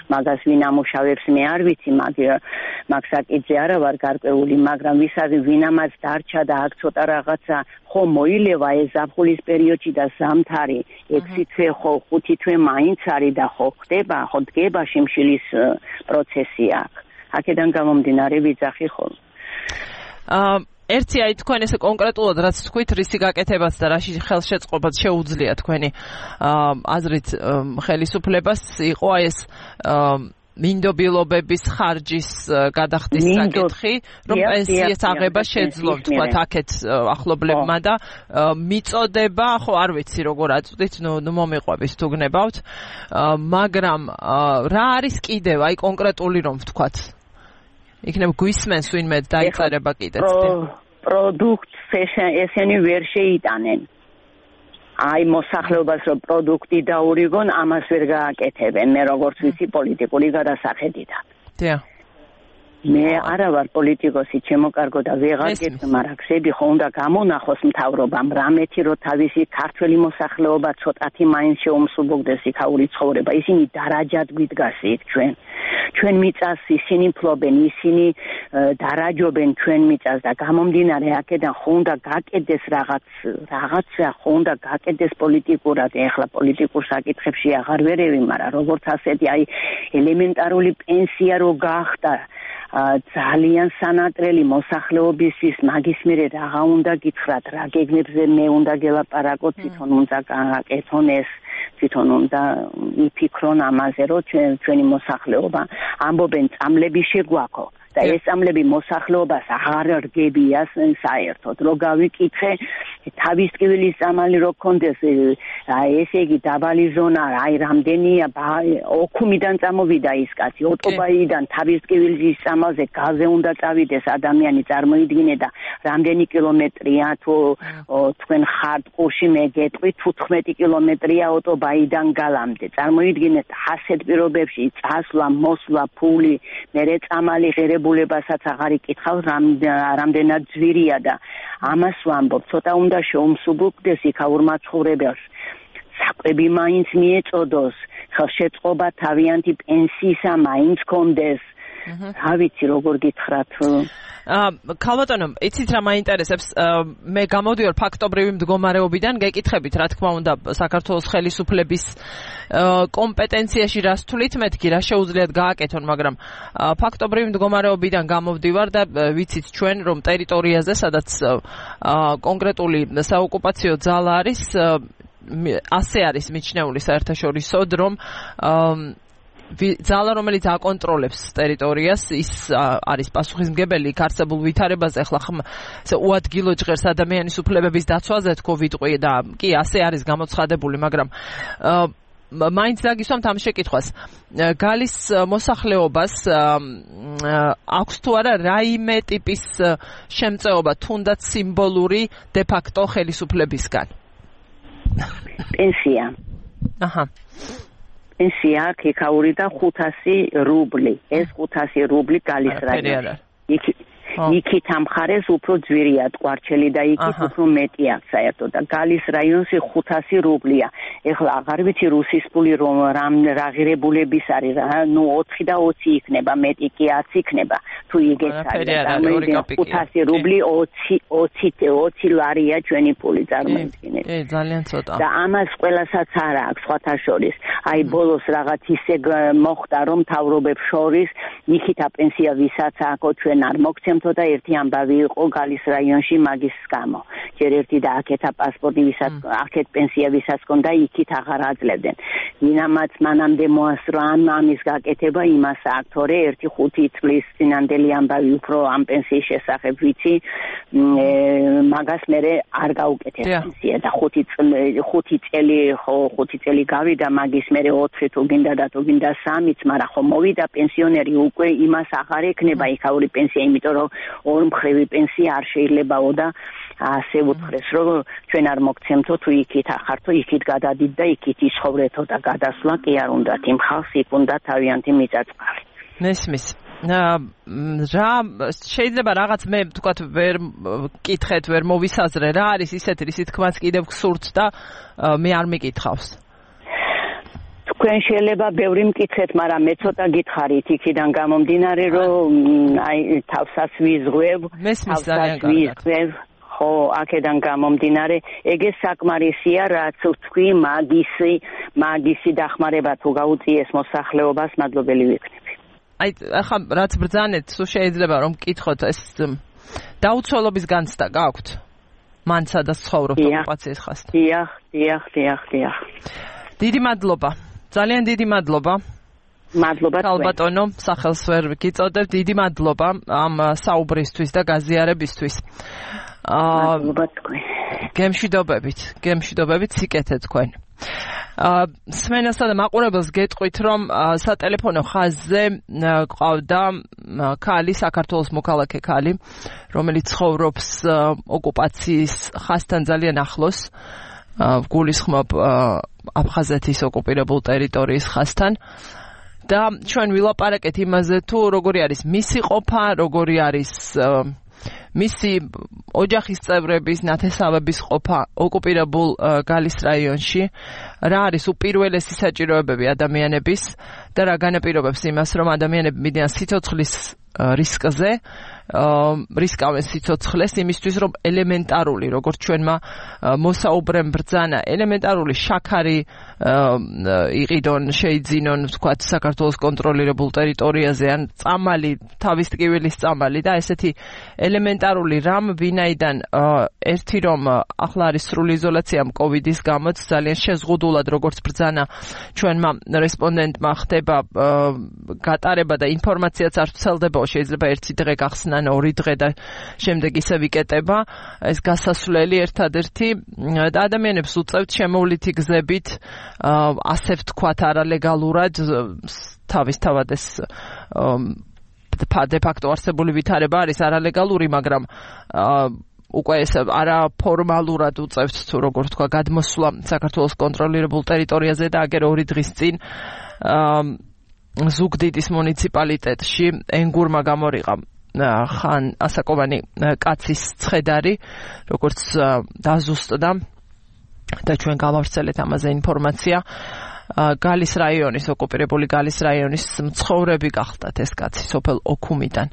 მაგას ვინ ამუშავებს მე არ ვიცი, მაგ საკითხზე არა ვარ გარკვეული, მაგრამ ვისაც ვინამაც დარჩა და აქ ცოტა რაღაცა ხო მოილევა ეს ზაფხულის პერიოდში და ზამთარი ექვსი თვე ხო ხუთი თვე მაინც არის და ხო ხდება, ხო დგება შიმშილის პროცესი აქ. აქედან გამომდინარე ვიძახი ხოლმე. აა ერთი აი თქვენ ესე კონკრეტულად რაც თქვით რისი გაკეთებაც და რაში ხელშეწყობაც შეუძლია თქვენი აზრით ხელისუფლებას იყო აი ეს მინდობილობების ხარჯის გადახდის საკითხი, რომ პენსიას აღება შეძლო თქვათ აქეთ ახლობლებმა და მიწოდება, ხო არ ვიცი როგორ აწვდით, ნუ ნუ მომიყვებით თუ გნებავთ, მაგრამ რა არის კიდევ აი კონკრეტული რომ ვთქვათ იქნება გვისმენს ვინმე დაიწერება კიდეც პროდუქტს ესენი ვერ შეიტანენ აი მოსახლეობას რომ პროდუქტი დაურიგონ ამას ვერ გააკეთებენ მე როგორც ვიცი პოლიტიკური გადასახედიდან დიახ მე არა ვარ პოლიტიკოსი ჩემო კარგო და ვეღარ გეტყვი მაგრამ ხსები ხო უნდა გამონახოს მთავრობამ რამეთი რომ თავისი ქართველი მოსახლეობა ცოტათი მაინც შეუმსუბუქდეს იქაური ცხოვრება ისინი დარაჯად გვიდგას იქ ჩვენ ჩვენ მიწას ისინი ფლობენ ისინი დარაჯობენ ჩვენ მიწას და გამომდინარე აქედან ხო უნდა გაკეთდეს რაღაც რაღაცა ხო უნდა გაკეთდეს პოლიტიკურად ეხლა პოლიტიკურ საკითხებში აღარ ვერევი მაგრამ როგორც ასეთი აი ელემენტარული პენსია რო გახდა ძალიან სანატრელი მოსახლეობისთვის მაგის მერე რაღა უნდა გითხრათ რა გეგმებზე მე უნდა გელაპარაკოთ თვითონ უნდა გააკეთონ ეს თვითონ უნდა იფიქრონ ამაზე რომ ჩვენი მოსახლეობა ამბობენ წამლები შეგვაქო და ეს წამლები მოსახლეობას აღარ რგებია საერთოდ რო გავიკითხე თავის ტკივილის წამალი რო კონდეს ესე იგი დაბალი ზონა აი რამდენია ოქუმიდან წამოვიდა ის კაცი ოტობაიდან თავის ტკივილის წამალზე გაზზე უნდა წავიდეს ადამიანი წარმოიდგინე და რამდენი კილომეტრია თუ თქვენ ხართ ყურში მე გეტყვი თუთხმეტი კილომეტრია ოტობაიდან გალამდე წარმოიდგინეთ ასეთ პირობებში წასვლა მოსვლა ფული მერე წამალი ღირებულებასაც აღარ იკითხავს რამდენად ძვირია და ამას ვამბობ ცოტა უნდა შეუმსუბუქდეს იქაურ მაცხოვრებელს საკვები მაინც მიეწოდოს ხელშეწყობა თავიანთი პენსიისა მაინც კონდეს რა ვიცი როგორ გითხრათ ქალბატონო იცით რა მაინტერესებს მე გამოდივარ ფაქტობრივი მდგომარეობიდან გეკითხებით რა თქმა უნდა საქართველოს ხელისუფლების კომპეტენციაში რას თulit მეთქი რა შეუძლიათ გააკეთონ მაგრამ ფაქტობრივი მდგომარეობიდან გამოვდივარ და ვიცით ჩვენ რომ ტერიტორიაზე სადაც კონკრეტული საოკუპაციო ძალა არის ასე არის მიჩნეული საერთაშორისოდ რომ ძალა რომელიც აკონტროლებს ტერიტორიას ის არის პასუხისმგებელი არსებულ ვითარებაზე ახლა უადგილო ჟღერს ადამიანის უფლებების დაცვაზე თქო ვიტყვი და კი ასე არის გამოცხადებული მაგრამ მაინც დაგისვამთ ამ შეკითხვას გალის მოსახლეობას აქვს თუ არა რაიმე ტიპის შემწეობა თუნდაც სიმბოლური დე ფაქტო ხელისუფლებისგან პენსია აჰა პენსია ქიქაური და ხუთასი რუბლი ეს ხუთასი რუბლი გალის რაიონში იქით ამ ხარეს უფრო ძვირია ტყვარჩელი და იქით უფრო მეტია საერთოდ და გალის რაიონში ხუთასი რუბლია ეხლა აღარ ვიცი რუსის ფული რომ რა ღირებულების არის რა ნუ ოთხი და ოცი იქნება მეტი კი ათი იქნება თუ იგეც არის ხუთასი რუბლი ოცი ოცი ოცი ლარია ჩვენი ფული წარმოიდგინეთ ე ძალიან ცოტა და ამას ყველასაც არ აქვს სხვათა შორის აი ბოლოს რაღაც ისე მოხდა რომ მთავრობებს შორის იქით პენსია ვისაც აქვს ჩვენ არ მოგცემთ და ერთი ამბავი იყო გალის რაიონში მაგის გამო. ჯერ ერთი და აქეთა პასპორტი ვისაც აქეთ პენსია ვისაც ჰქონდა იქით აღარ აძლევდნენ. ვინამაც მანამდე მოასწრო ამ ამის გაკეთება იმას აქტორე ერთი ხუთი წლის წინანდელი ამბავი უფრო ამ პენსიის შესახებ ვიცი მაგას მერე არ გაუკეთეს პენსია და ხუთი ხუთი წელი ხო ხუთი წელი გავიდა მაგის მერე ოთხი თუ გინდა და თუ გინდა სამიც მაგრამ ხო მოვიდა პენსიონერი უკვე იმას აღარ ექნება იქაური პენსია იმიტომ რომ ორმხრივი პენსია არ შეიძლებაო და ასე უთხრეს რომ ჩვენ არ მოგცემთო თუ იქით ახართო იქით გადადით და იქით ისხოვრეთო და გადასვლა კი არ უნდათ იმ ხალხს იქ უნდა თავიანთი მიწაწყალი მესმის რა შეიძლება რაღაც მე თქვათ ვერ კითხეთ ვერ მოვისაზრე რა არის ისეთი რისი თქმაც კიდევ გსურთ და მე არ მიკითხავს თქვენ შეიძლება ბევრი მკითხეთ, მაგრამ მე ცოტა გითხარით იქიდან გამომდინარე, რომ აი თავსაც ვიზღვევ, თავსაც ვიზღვევ, ხო, აქედან გამომდინარე, ეგ საკმარისია, რაც თქვი მაგისი, მაგისი დახმარება თუ გაუწიეს მოსახლეობას, მადლობელი ვიქნები. აი, ახლა რაც ბრძანეთ, სულ შეიძლება რომ მკითხოთ, ეს დაუცველობის განცდა გაქვთ? მან სადაც ცხოვრობთ ოკუპაციის ხასთან. დიახ, დიახ, დიახ, დიახ. დიდი მადლობა. ძალიან დიდი მადლობა. მადლობა თქვენ. ალბატონო, სახელს ვერ გიწოდებ. დიდი მადლობა ამ საუბრისთვის და გაზიარებისთვის. მადლობა თქვენ. გემშვიდობებით, გემშვიდობებით სიკეთე თქვენ. აა სმენასა და მაყურებელს გეტყვით, რომ სატელეფონო ხაზზე ყავდა ქალი, საქართველოს მოქალაქე ქალი, რომელიც ცხოვრობს ოკუპაციის ხასთან ძალიან ახლოს, გულისხმობ აფხაზეთის ოკუპირებულ ტერიტორიის ხასთან. და ჩვენ ვილაპარაკეთ იმაზე, თუ როგორი არის მისი ყოფა, როგორი არის მისი ოჯახის წევრების, ნათესავების ყოფა ოკუპირებულ გალის რაიონში, რა არის უპირველესი საჭიროებები ადამიანების და რა განაპირობებს იმას, რომ ადამიანები მიდიან სიცოცხლის რისკზე, რისკავენ სიცოცხლეს იმისთვის, რომ ელემენტარული, როგორც ჩვენმა მოსაუბრემ ბრძანა, ელემენტარული შაქარი იყიდონ, შეიძინონ, ვთქვათ, საქართველოს კონტროლირებულ ტერიტორიაზე, ან წამალი, თავის ტკივილის წამალი და ესეთი ელემენტარული რამ, ვინაიდან ერთი რომ ახლა არის სრული იზოლაცია კოვიდის გამოც, ძალიან შეზღუდულად, როგორც ბრძანა ჩვენმა რესპონდენტმა ხდება გატარება და ინფორმაციაც არ ვრცელდება, შეიძლება ერთი დღე გახსნან, ორი დღე და შემდეგ ისე ვიკეტება, ეს გასასვლელი ერთადერთი და ადამიანებს უწევთ შემოვლითი გზებით, ასე ვთქვათ, არალეგალურად თავისთავად ეს de facto არსებული ვითარება არის არალეგალური, მაგრამ უკვე ეს არაფორმალურად უწევთ თუ როგორ თქვა გადმოსვლა საქართველოს კონტროლირებულ ტერიტორიაზე და აგერ ორი დღის წინ ზუგდიდის მუნიციპალიტეტში ენგურმა გამორიყა ხან ასაკოვანი კაცის ცხედარი, როგორც დაზუსტდა და ჩვენ გავავრცელეთ ამაზე ინფორმაცია. გალის რაიონის, ოკუპირებული გალის რაიონის მცხოვრები გახდათ ეს კაცი სოფელ ოქუმიდან.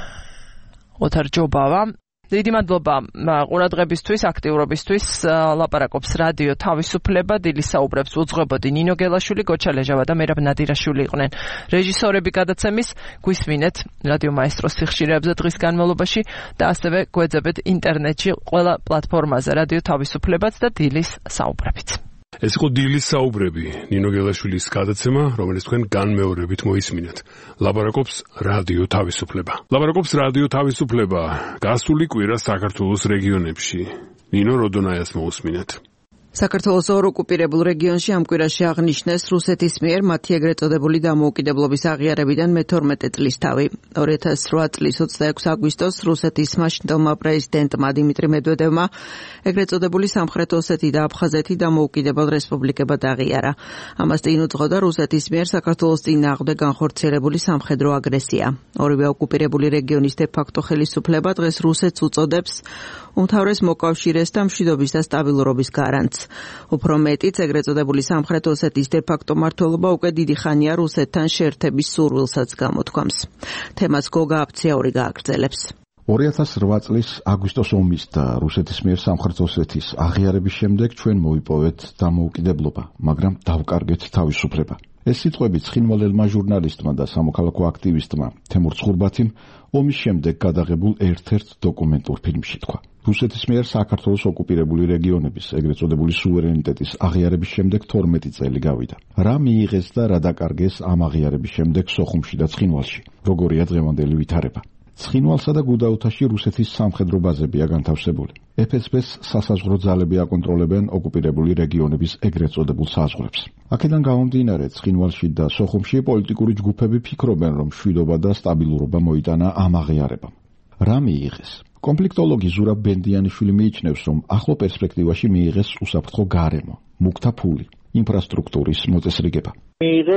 ოთარ ჯობავა. დიდი მადლობა ყურადღებისთვის, აქტიურობისთვის. ლაპარაკობს რადიო თავისუფლება, დილის საუბრებს უძღვებოდი ნინო გელაშვილი, გოჩა ლეჟავა და მერაბ ნადირაშვილი იყვნენ რეჟისორები გადაცემის. გვისმინეთ რადიო მაესტროს სიხშირეებზე დღის განმავლობაში და ასევე გვეძებეთ ინტერნეტში ყველა პლატფორმაზე რადიო თავისუფლებაც და დილის საუბრებიც. ეს იყო დილის საუბრები, ნინო გელაშვილის გადაცემა, რომელიც თქვენ განმეორებით მოისმინეთ. ლაპარაკობს რადიო თავისუფლება. ლაპარაკობს რადიო თავისუფლება. გასული კვირა საქართველოს რეგიონებში. ნინო როდონაიას მოусმინეთ. საქართველოს ორ ოკუპირებულ რეგიონში ამ კვირაში აღნიშნეს რუსეთის მიერ მათი ეგრეთ წოდებული დამოუკიდებლობის აღიარებიდან მეთორმეტე წლის თავი. ორი ათას რვა წლის ოცდაექვსი აგვისტოს რუსეთის მაშინდელმა პრეზიდენტმა დიმიტრი მედვედევმა ეგრეთ წოდებული სამხრეთ ოსეთი და აფხაზეთი დამოუკიდებელ რესპუბლიკებად აღიარა. ამას წინ უძღოდა რუსეთის მიერ საქართველოს წინააღმდეგ განხორციელებული სამხედრო აგრესია. ორივე ოკუპირებული რეგიონის დე-ფაქტო ხელისუფლება დღეს რუსეთს უწოდებს უმთავრეს მოკავშირეს და მშვიდობის და სტაბილურობის გარანტს. უფრო მეტიც, ეგრეთ წოდებული სამხრეთ ოსეთის დე-ფაქტო მმართველობა უკვე დიდი ხანია რუსეთთან შეერთების სურვილსაც გამოთქვამს. თემას გოგა აფციაური გააგრძელებს. ორი ათას რვა წლის აგვისტოს ომის და რუსეთის მიერ სამხრეთ ოსეთის აღიარების შემდეგ ჩვენ მოვიპოვეთ დამოუკიდებლობა, მაგრამ დავკარგეთ თავისუფლება. ეს სიტყვები ცხინვალელმა ჟურნალისტმა და სამოქალაქო აქტივისტმა თემურ ცხურბათიმ ომის შემდეგ გადაღებულ ერთ-ერთ დოკუმენტურ ფილმში თქვა. რუსეთის მიერ საქართველოს ოკუპირებული რეგიონების ეგრეთ წოდებული სუვერენიტეტის აღიარების შემდეგ თორმეტი წელი გავიდა. რა მიიღეს და რა დაკარგეს ამ აღიარების შემდეგ სოხუმში და ცხინვალში? როგორია დღევანდელი ვითარება? ცხინვალსა და გუდაუთაში რუსეთის სამხედრო ბაზებია განთავსებული. ეფ ეს ბეს სასაზღვრო ძალები აკონტროლებენ ოკუპირებული რეგიონების ეგრეთ წოდებულ საზღვრებს. აქედან გამომდინარე, ცხინვალში და სოხუმში პოლიტიკური ჯგუფები ფიქრობენ, რომ მშვიდობა და სტაბილურობა მოიტანა ამ აღიარებამ. რა მიიღეს? კონფლიქტოლოგი ზურაბ ბენდიანიშვილი მიიჩნევს, რომ ახლო პერსპექტივაში მიიღეს უსაფრთხო გარემო, მუქთა ფული, ინფრასტრუქტურის მოწესრიგება. მიიღეს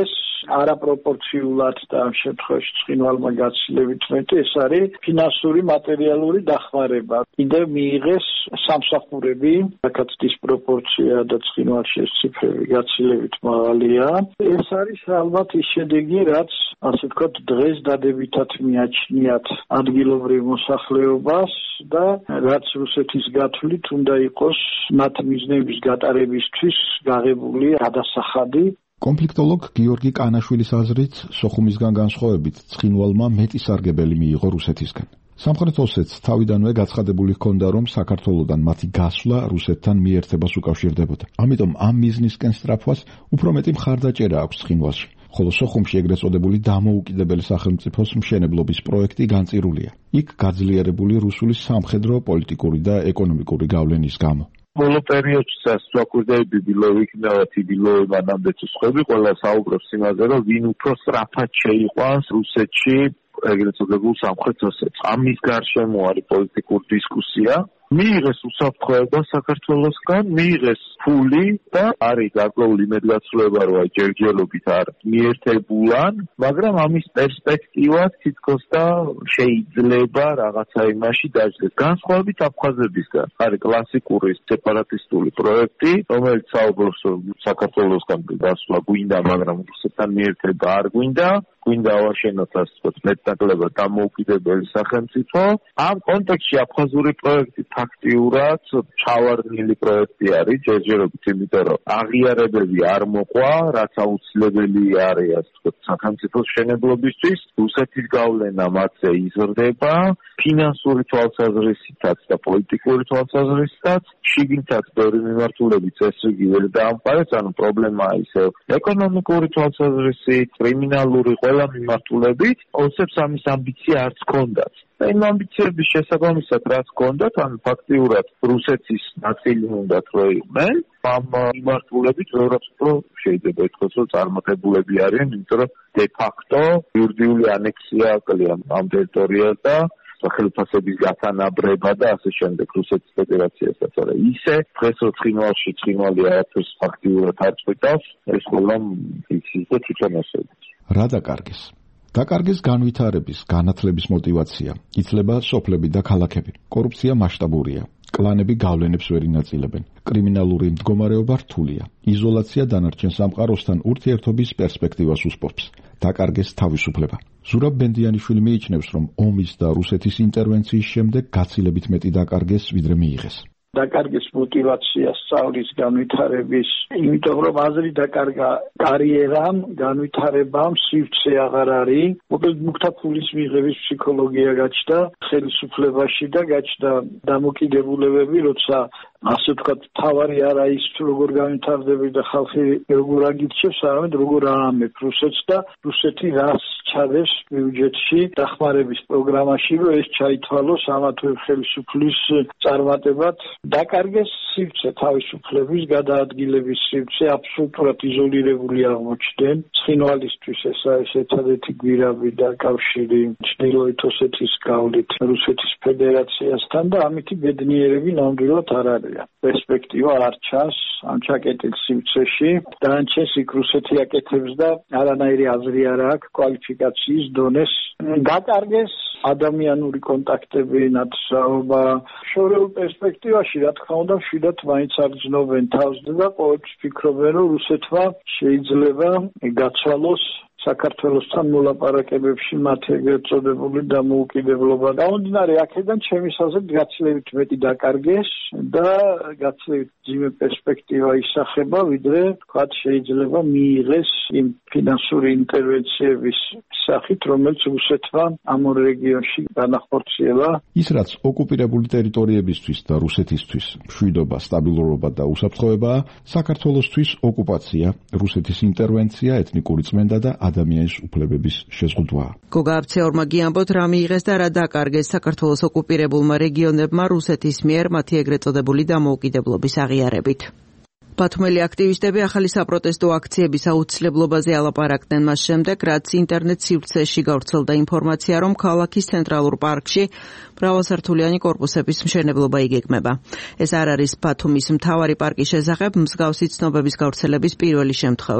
არაპროპორციულად და ამ შემთხვევაში ცხინვალმა გაცილებით მეტი, ეს არის ფინანსური მატერიალური დახმარება. კიდევ მიიღეს სამსახურები, რაკაც დისპროპორცია და ცხინვალში ეს ციფრები გაცილებით მაღალია. ეს არის ალბათ ის შედეგი, რაც ასე ვთქვათ, დღეს დადებითად მიაჩნიათ ადგილობრივ მოსახლეობას და რაც რუსეთის გათვლით უნდა იყოს მათ მიზნების გატარებისთვის გაღებული გადასახადი. კონფლიქტოლოგ გიორგი კანაშვილის აზრით, სოხუმისგან განსხვავებით, ცხინვალმა მეტი სარგებელი მიიღო რუსეთისგან. სამხრეთ ოსეთს თავიდანვე გაცხადებული ჰქონდა, რომ საქართველოდან მათი გასვლა რუსეთთან მიერთებას უკავშირდებოდა. ამიტომ ამ მიზნისკენ სწრაფვას უფრო მეტი მხარდაჭერა აქვს ცხინვალში. ხოლო სოხუმში ეგრეთ წოდებული დამოუკიდებელი სახელმწიფოს მშენებლობის პროექტი განწირულია. იქ გაძლიერებული რუსული სამხედრო, პოლიტიკური და ეკონომიკური გავლენის გამო. ბოლო პერიოდში საკვირდები ბილოვიქნა თიბილოვი მანამდე ცხვები ყველა საუბრობს იმაზე, რომ ვინ უფრო სწრაფად შეიყვანს რუსეთში ეგრეთ წოდებულ სამხრეთ ოსეთს. ამის გარშემო არის პოლიტიკური დისკუსია. მიიღეს უსაფრთხოება საქართველოსგან, მიიღეს ფული და არის გარკვეული იმედგაცრუება, რომ ჯერჯერობით არ მიერთებულან, მაგრამ ამის პერსპექტივას თითქოს და შეიძლება რაღაცა იმაში დაჯდეს. განსხვავებით აფხაზებისგან არის კლასიკური სეპარატისტული პროექტი, რომელიც საუბრობს, რომ საქართველოსგან გასვლა გვინდა, მაგრამ რუსეთთან მიერთება არ გვინდა. გვინდა ავაშენოთ ასე ვთქვათ მეტნაკლებად დამოუკიდებელი სახელმწიფო. ამ კონტექსტში აფხაზური პროექტი ფაქტიურად ჩავარდნილი პროექტი არის ჯერჯერობით, იმიტომ რომ აღიარებები არ მოყვა, რაც აუცილებელი არის ასე ვთქვათ სახელმწიფოს მშენებლობისთვის. რუსეთის გავლენა მათზე იზრდება, ფინანსური თვალსაზრისითაც და პოლიტიკური თვალსაზრისითაც. შიგნითაც ბევრი მიმართულებით წესრიგი ვერ დაამყარეს, ანუ პრობლემაა ისე ეკონომიკური თვალსაზრისით, კრიმინალური ყველა მიმართულებით, ოსებს ამის ამბიცია არც ჰქონდათ. და იმ ამბიციების შესაბამისად რაც ჰქონდათ, ანუ ფაქტიურად რუსეთის ნაწილი უნდათ რომ იყვნენ, ამ მიმართულებით ბევრად უფრო შეიძლება ითქვას, რომ წარმატებულები არიან, იმიტომ რომ de facto იურიდიული ანექსია აკლია ამ ტერიტორიას და სახელმწიფოების გათანაბრება და ასე შემდეგ რუსეთის ფედერაციასაც არა. ისე დღეს რო ცხინვალში ცხინვალი არაფერს ფაქტიურად არ წვიტავს, ეს ყველა იცის და თვითონ ასეც. რა დაკარგეს? დაკარგეს განვითარების, განათლების мотиваცია, იცლება სოფლები და ქალაქები. კორუფცია მასშტაბურია. კლანები გავლენებს ვერ ინაწილებენ. კრიმინალური მდგომარეობა რთულია. იზოლაცია დანარჩენ სამყაროსთან ურთიერთობის პერსპექტივას უსპობს. დაკარგეს თავისუფლება. ზურაბ ბენდიანიშვილი მიიჩნევს, რომ ომის და რუსეთის ინტერვენციის შემდეგ გაცილებით მეტი დაკარგეს, ვიდრე მიიღეს. დაკარგეს мотиваცია სწავლის განვითარების, იმიტომ რომ აზრი დაკარგა კარიერამ, განვითარებამ, სივრცე აღარ არის. მოკლედ მუქთა ფულის მიღების ფსიქოლოგია გაჩნდა ხელისუფლებაში და გაჩნდა დამოკიდებულებები, როცა ასე ვთქვათ, თავარი არა ის როგორ განვითარდები და ხალხი როგორ აგირჩევს, არამედ როგორ აამებ რუსეთს და რუსეთი რას ჩადებს ბიუჯეტში დახმარების პროგრამაში, რომ ეს ჩაითვალოს ამა თუ ხელისუფლის წარმატებად. დაკარგეს სივრცე თავისუფლების გადაადგილების სივრცე, აბსოლუტურად იზოლირებული აღმოჩნდნენ. ცხინვალისთვის ეს არის ერთადერთი გვირაბი და კავშირი ჩრდილოეთ ოსეთის გავლით რუსეთის ფედერაციასთან და ამითი ბედნიერები ნამდვილად არ არის. პერსპექტივა არ ჩანს ამ ჩაკეტილ სივრცეში. დანარჩენს იქ რუსეთი აკეთებს და არანაირი აზრი არ აქვს კვალიფიკაციის დონეს. დაკარგეს ადამიანური კონტაქტები, ნათესაობა. შორეულ პერსპექტივაში, რა თქმა უნდა, მშვიდად მაინც აგრძნობენ თავს და ყოველთვის ფიქრობენ, რომ რუსეთმა შეიძლება გაცვალოს საქართველოსთან მოლაპარაკებებში მათ ეგრეთ წოდებული დამოუკიდებლობა. გამომდინარე აქედან ჩემი აზრით გაცილებით მეტი დაკარგეს და გაცილებით ძიმე პერსპექტივა ისახება, ვიდრე თქვათ შეიძლება მიიღეს იმ ფინანსური ინტერვენციების სახით, რომელიც რუსეთმა ამ ორ რეგიონში განახორციელა. ის რაც ოკუპირებული ტერიტორიებისთვის და რუსეთისთვის მშვიდობა, სტაბილურობა და უსაფრთხოებაა, საქართველოსთვის ოკუპაცია, რუსეთის ინტერვენცია, ეთნიკური წმენდა და ადამიანის უფლებების შეზღუდვაა. გოგა აბცეორმა გიამბოთ, რა მიიღეს და რა დაკარგეს საქართველოს ოკუპირებულმა რეგიონებმა რუსეთის მიერ მათი ეგრეთ წოდებული დამოუკიდებლობის აღიარებით. ბათუმელი აქტივისტები ახალი საპროტესტო აქციების აუცილებლობაზე ალაპარაკდნენ მას შემდეგ, რაც ინტერნეტ სივრცეში გავრცელდა ინფორმაცია, რომ ქალაქის ცენტრალურ პარკში მრავალსართულიანი კორპუსების მშენებლობა იგეგმება. ეს არ არის ბათუმის მთავარი პარკის შესახებ მსგავსი ცნობების გავრცელების პირველი შემთხვევა.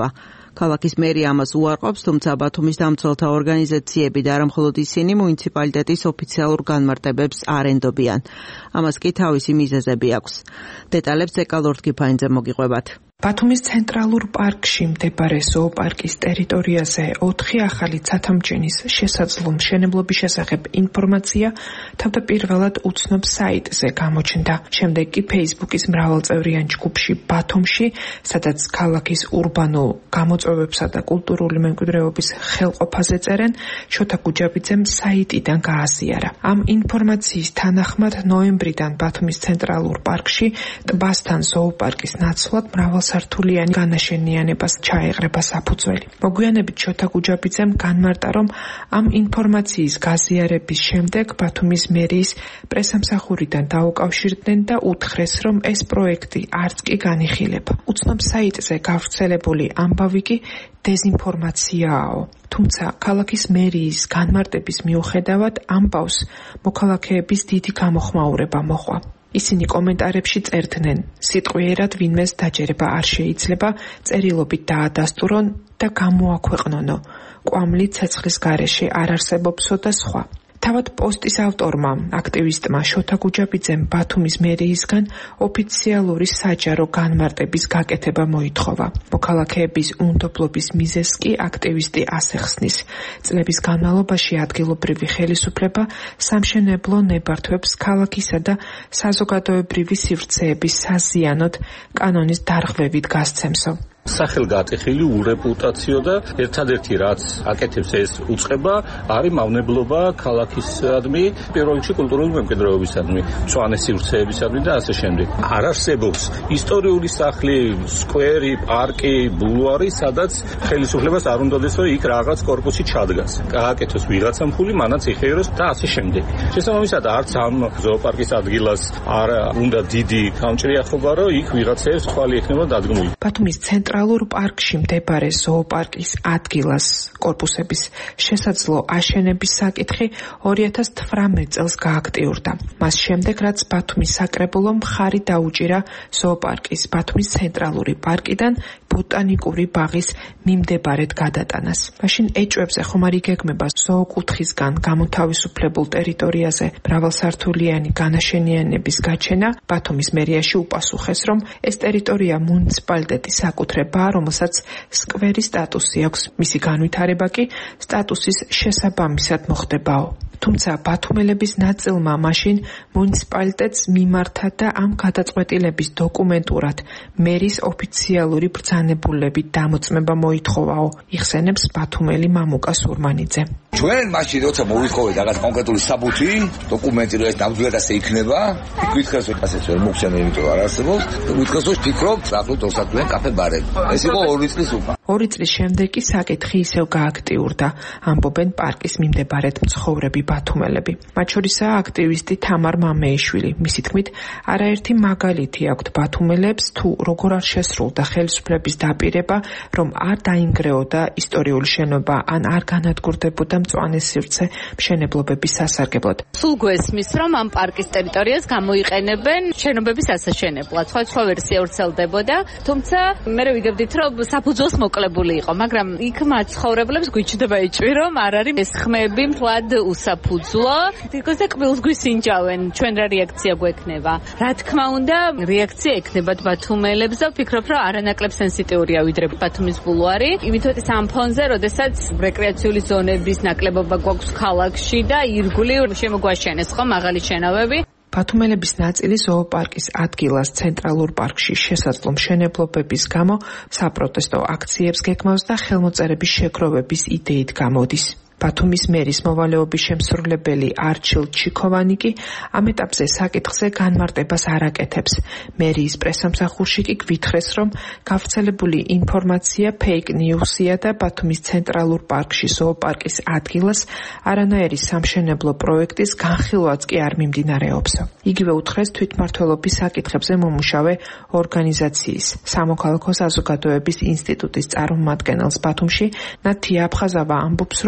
ქალაქის მერია ამას უარყოფს, თუმცა ბათუმის დამცველთა ორგანიზაციები და არა მხოლოდ ისინი მუნიციპალიტეტის ოფიციალურ განმარტებებს არ ენდობიან. ამას კი თავისი მიზეზები აქვს. დეტალებს ეკალორდ გიფაინძე მოგიყვებათ. ბათუმის ცენტრალურ პარკში მდებარე ზოოპარკის ტერიტორიაზე ოთხი ახალი ცათამბჯენის შესაძლო მშენებლობის შესახებ ინფორმაცია თავდაპირველად უცნობ საიტზე გამოჩნდა. შემდეგ კი Facebook-ის მრავალწევრიან ჯგუფში ბათუმში, სადაც ქალაქის ურბანულ გამოწვევებსა და კულტურული მემკვიდრეობის ხელყოფაზე წერენ, შოთა გუჯაბიძემ საიტიდან გააზიარა. ამ ინფორმაციის თანახმად ნოემბრიდან ბათუმის ცენტრალურ პარკში ტბასთან ზოოპარკის ნაცვლად მრავალ სართულიანი განაშენიანებას ჩაეღრება საფუძველი. მოგვიანებით შოთა გუჯაბიძემ განმარტა, რომ ამ ინფორმაციის გაზიარების შემდეგ ბათუმის მერიის პრესამსახურიდან დაუკავშირდნენ და უთხრეს, რომ ეს პროექტი არც კი განიხილება. უცნობ საიტზე გავრცელებული ამბავი კი დეზინფორმაციაა. თუმცა ქალაქის მერიის განმარტების მიუხედავად ამბავს მოქალაქეების დიდი გამოხმაურება მოყვა. ისინი კომენტარებში წერდნენ, სიტყვიერად ვინმეს დაჯერება არ შეიძლება, წერილობით დაადასტურონ და გამოაქვეყნონო. კვამლი ცეცხლის გარეშე არ არსებობსო და სხვა. თავად პოსტის ავტორმა, აქტივისტმა შოთა გუჯაბიძემ ბათუმის მერიისგან ოფიციალური საჯარო განმარტების გაკეთება მოითხოვა. მოქალაქეების უნდობლობის მიზეზს კი აქტივისტი ასე ხსნის. წლების განმავლობაში ადგილობრივი ხელისუფლება სამშენებლო ნებართვებს ქალაქისა და საზოგადოებრივი სივრცეების საზიანოდ კანონის დარღვევით გასცემსო. სახელგატეხილი ურეპუტაციო და ერთადერთი რაც აკეთებს ეს უწყება არის მავნებლობა ქალაქისადმი, პირველ რიგში კულტურული მემკვიდრეობისადმი, მწვანე სივრცეებისადმი და ასე შემდეგ. არ არსებობს ისტორიული სახლი, სკვერი, პარკი, ბულვარი, სადაც ხელისუფლებას არ უნდადეს, რომ იქ რაღაც კორპუსი ჩადგას. გააკეთოს ვიღაცამ ფული, მანაც იხეიროს და ასე შემდეგ. შესაბამისად, არც ამ ზოოპარკის ადგილას არ უნდა დიდი გამჭრიახობა, რომ იქ ვიღაცებს ხვალ ექნება დადგმული. ბათუმის ცენტრალურ პარკში მდებარე ზოოპარკის ადგილას კორპუსების შესაძლო აშენების საკითხი ორი ათას თვრამეტ წელს გააქტიურდა. მას შემდეგ, რაც ბათუმის საკრებულომ მხარი დაუჭირა ზოოპარკის ბათუმის ცენტრალური პარკიდან ბოტანიკური ბაღის მიმდებარედ გადატანას. მაშინ ეჭვებზე ხომ არ იგეგმება ზოოკუთხისგან გამოთავისუფლებულ ტერიტორიაზე მრავალსართულიანი განაშენიანების გაჩენა. ბათუმის მერიაში უპასუხეს, რომ ეს ტერიტორია მუნიციპალიტეტის საკუთრებაა, რომელსაც სკვერის სტატუსი აქვს. მისი განვითარება კი სტატუსის შესაბამისად მოხდებაო. თუმცა ბათუმელების ნაწილმა მაშინ მუნიციპალიტეტს მიმართა და ამ გადაწყვეტილების დოკუმენტურად მერის ოფიციალური ბრძანებულებით დამოწმება მოითხოვაო, იხსენებს ბათუმელი მამუკა სურმანიძე. ჩვენ მაშინ როცა მოვითხოვეთ რაღაც კონკრეტული საბუთი, დოკუმენტი რომ ეს ნამდვილად ასე იქნება, გითხეს რომ ასეც ვერ მოგცემენ, იმიტომ არ არსებობს, გითხეს რომ ვფიქრობთ, ახლოთ ორსართულიანი კაფე ბარები. ეს იყო ორი წლის უკან. ორი წლის შემდეგ კი საკითხი ისევ გააქტიურდა, ამბობენ პარკის მიმდებარედ მცხოვრები ბათუმელები. მათ შორისაა აქტივისტი თამარ მამეიშვილი. მისი თქმით, არაერთი მაგალითი აქვთ ბათუმელებს, თუ როგორ არ შესრულდა ხელისუფლების დაპირება, რომ არ დაინგრეოდა ისტორიული შენობა, ან არ განადგურდებოდა მწვანე სივრცე მშენებლობების სასარგებლოდ. სულ გვესმის, რომ ამ პარკის ტერიტორიას გამოიყენებენ შენობების ასაშენებლად. სხვა სხვა ვერსია ვრცელდებოდა, თუმცა მე ვიგებდით, რომ საფუძველს მოკლებული იყო, მაგრამ იქ მაცხოვრებლებს გვიჩნდება ეჭვი, რომ არ არის ეს ხმები მთლად უსაფუძვლო. თითქოს და კბილს გვისინჯავენ, ჩვენ რა რეაქცია გვექნება. რა თქმა უნდა, რეაქცია ექნებათ ბათუმელებს და ვფიქრობ, რომ არანაკლებ სენსიტიურია ვიდრე ბათუმის ბულვარი. იმიტომ ის ამ ფონზე, როდესაც რეკრეაციული ზონების ნაკლებობა გვაქვს ქალაქში და ირგვლივ შემოგვაშენეს ხო მაღალი შენობები. ბათუმელების ნაწილი ზოოპარკის ადგილას ცენტრალურ პარკში შესაძლო მშენებლობების გამო საპროტესტო აქციებს გეგმავს და ხელმოწერების შეგროვების იდეით გამოდის. ბათუმის მერის მოვალეობის შემსრულებელი არჩილ ჩიქოვანი კი ამ ეტაპზე საკითხზე განმარტებას არ აკეთებს. მერიის პრესამსახურში კი გვითხრეს, რომ გავრცელებული ინფორმაცია ფეიქ ნიუსია და ბათუმის ცენტრალურ პარკში ზოოპარკის ადგილას არანაირი სამშენებლო პროექტის განხილვაც კი არ მიმდინარეობს. იგივე უთხრეს თვითმმართველობის საკითხებზე მომუშავე ორგანიზაციის სამოქალაქო საზოგადოების ინსტიტუტის წარმომადგენელს ბათუმში, ნათია აფხაზავა ამბობს, რომ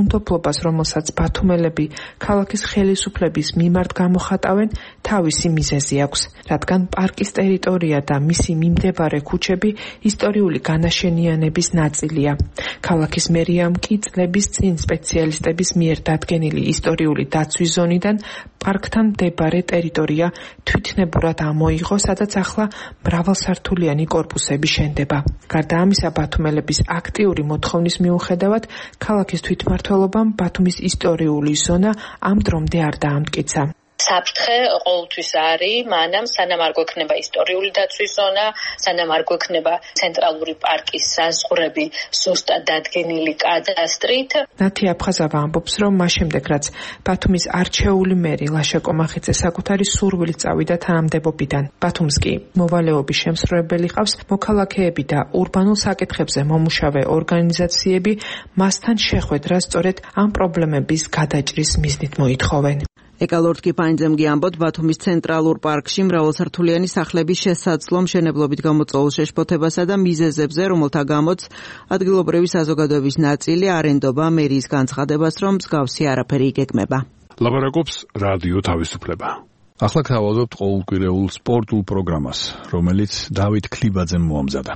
ჯგუფმთოფლობას, რომელსაც ბათუმელები ქალაქის ხელისუფლების მიმართ გამოხატავენ, თავისი მიზეზი აქვს, რადგან პარკის ტერიტორია და მისი მიმდებარე ქუჩები ისტორიული განაშენიანების ნაწილია. ქალაქის მერიამ კი წლების წინ სპეციალისტების მიერ დადგენილი ისტორიული დაცვის ზონიდან პარკთან მდებარე ტერიტორია თვითნებურად ამოიღო, სადაც ახლა მრავალსართულიანი კორპუსები შენდება. გარდა ამისა, ბათუმელების აქტიური მოთხოვნის მიუხედავად, ქალაქის თვითმმართველობამ ბათუმის ისტორიული ზონა ამ დრომდე არ დაამტკიცა. საფრთხე ყოველთვის არის, მანამ სანამ არ გვექნება ისტორიული დაცვის ზონა, სანამ არ გვექნება ცენტრალური პარკის საზღვრები ზუსტად დადგენილი კადასტრით. ნათი აფხაზავა ამბობს, რომ მას შემდეგ, რაც ბათუმის არჩეული მერი ლაშა კომახიძე საკუთარი სურვილით წავიდა თანამდებობიდან, ბათუმს კი მოვალეობის შემსრულებელი ყავს, მოქალაქეები და ურბანულ საკითხებზე მომუშავე ორგანიზაციები მასთან შეხვედრას სწორედ ამ პრობლემების გადაჭრის მიზნით მოითხოვენ. ეკალორდ კიფაინძემ ამბობთ, ბათუმის ცენტრალურ პარკში მრავალსართულიანი სახლების შესაძლო მშენებლობით გამოწვეულ შეშფოთებასა და მიზეზებზე, რომელთა გამოც ადგილობრივი საზოგადოების ნაწილი არ ენდობა მერიის განცხადებას, რომ მსგავსი არაფერი იგეგმება. ლაბარაკობს რადიო თავისუფლება. ახლა გთავაზობთ ყოველკვირეულ სპორტულ პროგრამას, რომელიც დავით ქლიბაძემ მოამზადა.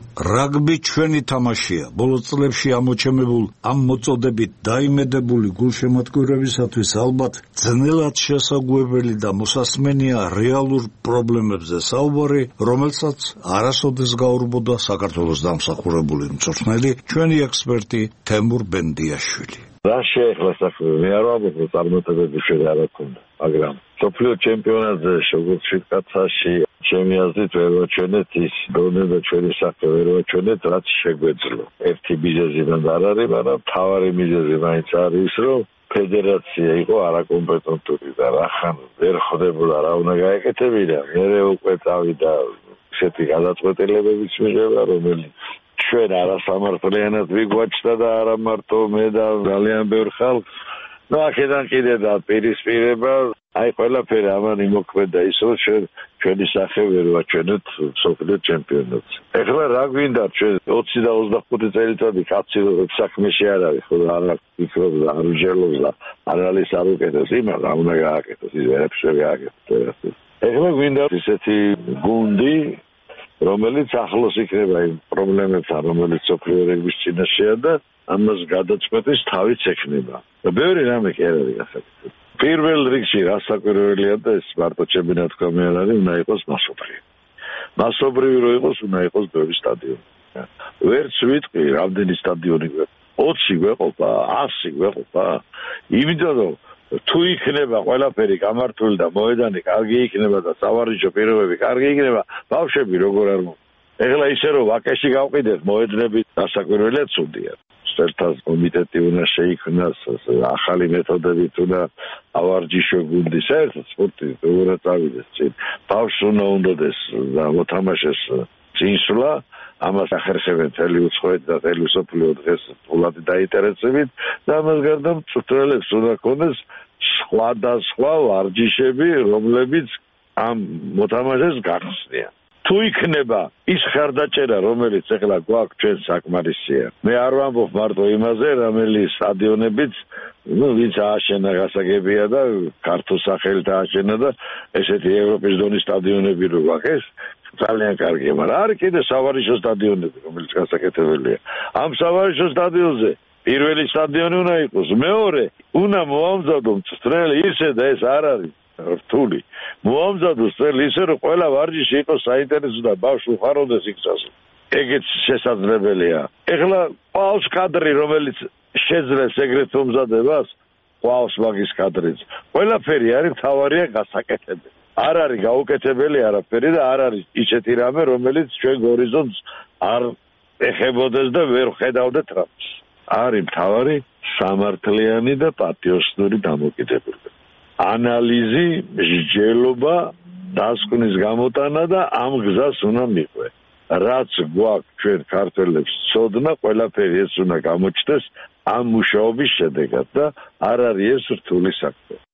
რაგბი ჩვენი თამაშია. ბოლო წლებში ამოჩემებულ ამ მოწოდებით დაიმედებული გულშემატკივრებისათვის ალბათ ძნელად შესაძლებელი და მოსასმენია რეალურ პრობლემებზე საუბარი, რომელსაც არასოდეს გაურბოდა საქართველოს დამსახურებული მწვრთნელი, ჩვენი ექსპერტი თემურ ბენდიაშვილი. რა შეეხლა საქმე? მე არ ვამბობ, რომ წარმატებები შეიძლება არ აქვს, მაგრამ სოფლიო ჩემპიონატზე როგორც შეკაცაში ჩემი აზრით ვერ ვაჩვენეთ ის დონე და ჩვენი სახე ვერ ვაჩვენეთ, რაც შეგვეძლო. ერთი მიზეზიდან არ არის, მაგრამ მთავარი მიზეზი მაინც არის ის, რომ ფედერაცია იყო არაკომპეტენტური და რახან ვერ ხდებოდა რა უნდა გაეკეთებინა. მე უკვე წავიდა ესეთი გადაწყვეტილებებიც მიღება, რომელიც ჩვენ არასამართლიანად ვიგვაჩნდა და არა მარტო მე და ძალიან ბევრ ხალხს. ნუ აქედან კიდე დაპირისპირება, აი ყველაფერი ამან იმოქმედა ის, რომ ჩვენ ჩვენი სახე ვერ ვაჩვენეთ სოფლიო ჩემპიონატზე. ეხლა რა გვინდა ჩვენ ოცი და ოცდახუთი წელიწადი კაცი საქმეში არ არის, ხო არა ფიქრობს და არ უჯერლობს და ანალიზ არ უკეთებს, იმას რა უნდა გააკეთოს, ის ვერაფერს ვერ გააკეთებს. ეხლა გვინდა ისეთი გუნდი, რომელიც ახლოს იქნება იმ პრობლემებთან, რომელიც სოფლიო რეგბის წინაშეა და ამას გადაწყვეტის თავიც ექნება. და ბევრი რამე კი არ არის გასაკეთებელი. პირველ რიგში რასაკვირველია და ეს მარტო ჩემი ნათქვამი არ არის, უნდა იყოს მასობრივი. მასობრივი რო იყოს, უნდა იყოს ბევრი სტადიონი. ვერც ვიტყვი, რამდენი სტადიონი გვეყვა. ოცი გვეყვა, ასი გვეყვა. იმიტომ რომ თუ იქნება ყველაფერი გამართული და მოედანი კარგი იქნება და სავარჯიშო პირობები კარგი იქნება, ბავშვები როგორ არ მო. ეხლა ისე რომ ვაკეში გავყიდეთ, მოედნები დასაკვირველია ცუდია. ერთად კომიტეტი უნდა შეიქმნას, ახალი მეთოდებით უნდა ავარჯიშო გუნდი, საერთოდ სპორტი როგორ წავიდეს წინ. ბავშვს უნდა უნდადეს და მოთამაშეს წინსვლა, ამას ახერხებენ თელი უცხოეთი და თელი სოფლიო დღეს ფულად დაინტერესებით და ამას გარდა მწვრთნელებს უნდა ქონდეს სხვადასხვა ვარჯიშები, რომლებიც ამ მოთამაშეს გახსნიან. თუ იქნება ის ხარდაჭერა, რომელიც ეხლა გვაქვს ჩვენ საკმარისია. მე არ ვამბობ მარტო იმაზე, რომელიც სტადიონებიც, ну, ვინც ააშენა გასაგებია და ქართულ სახელით ააშენა და ესეთი ევროპის დონის სტადიონები რო გვაქვს, ძალიან კარგია, მაგრამ არის კიდე სავარჯიშო სტადიონები, რომელიც გასაკეთებელია. ამ სავარჯიშო სტადიონზე პირველი სტადიონი უნდა იყოს, მეორე უნდა მოამზადო მწვრთნელი ისე და ეს არ არის რთული. მოამზადოს წელი ისე, რომ ყველა ვარჯიში იყოს საინტერესო და ბავშვი უხაროდეს იქცას. ეგეც შესაძლებელია. ეხლა ყავს კადრი, რომელიც შეძლებს ეგრეთ მომზადებას, ყავს მაგის კადრიც. ყველაფერი არის მთავარია გასაკეთებელი. არ არის გაუკეთებელი არაფერი და არ არის ისეთი რამე, რომელიც ჩვენ გორიზონტს არ ეხებოდეს და ვერ ხედავდეთ რამს. არის მთავარი სამართლიანი და პატიოსნური დამოკიდებულება. ანალიზი, მსჯელობა, დასკვნის გამოტანა და ამ გზას უნდა მიყვე. რაც გვაქვს ჩვენ ქართველებს ცოდნა, ყველაფერი ეს უნდა გამოჩნდეს ამ მუშაობის შედეგად და არ არის ეს რთული საქმე.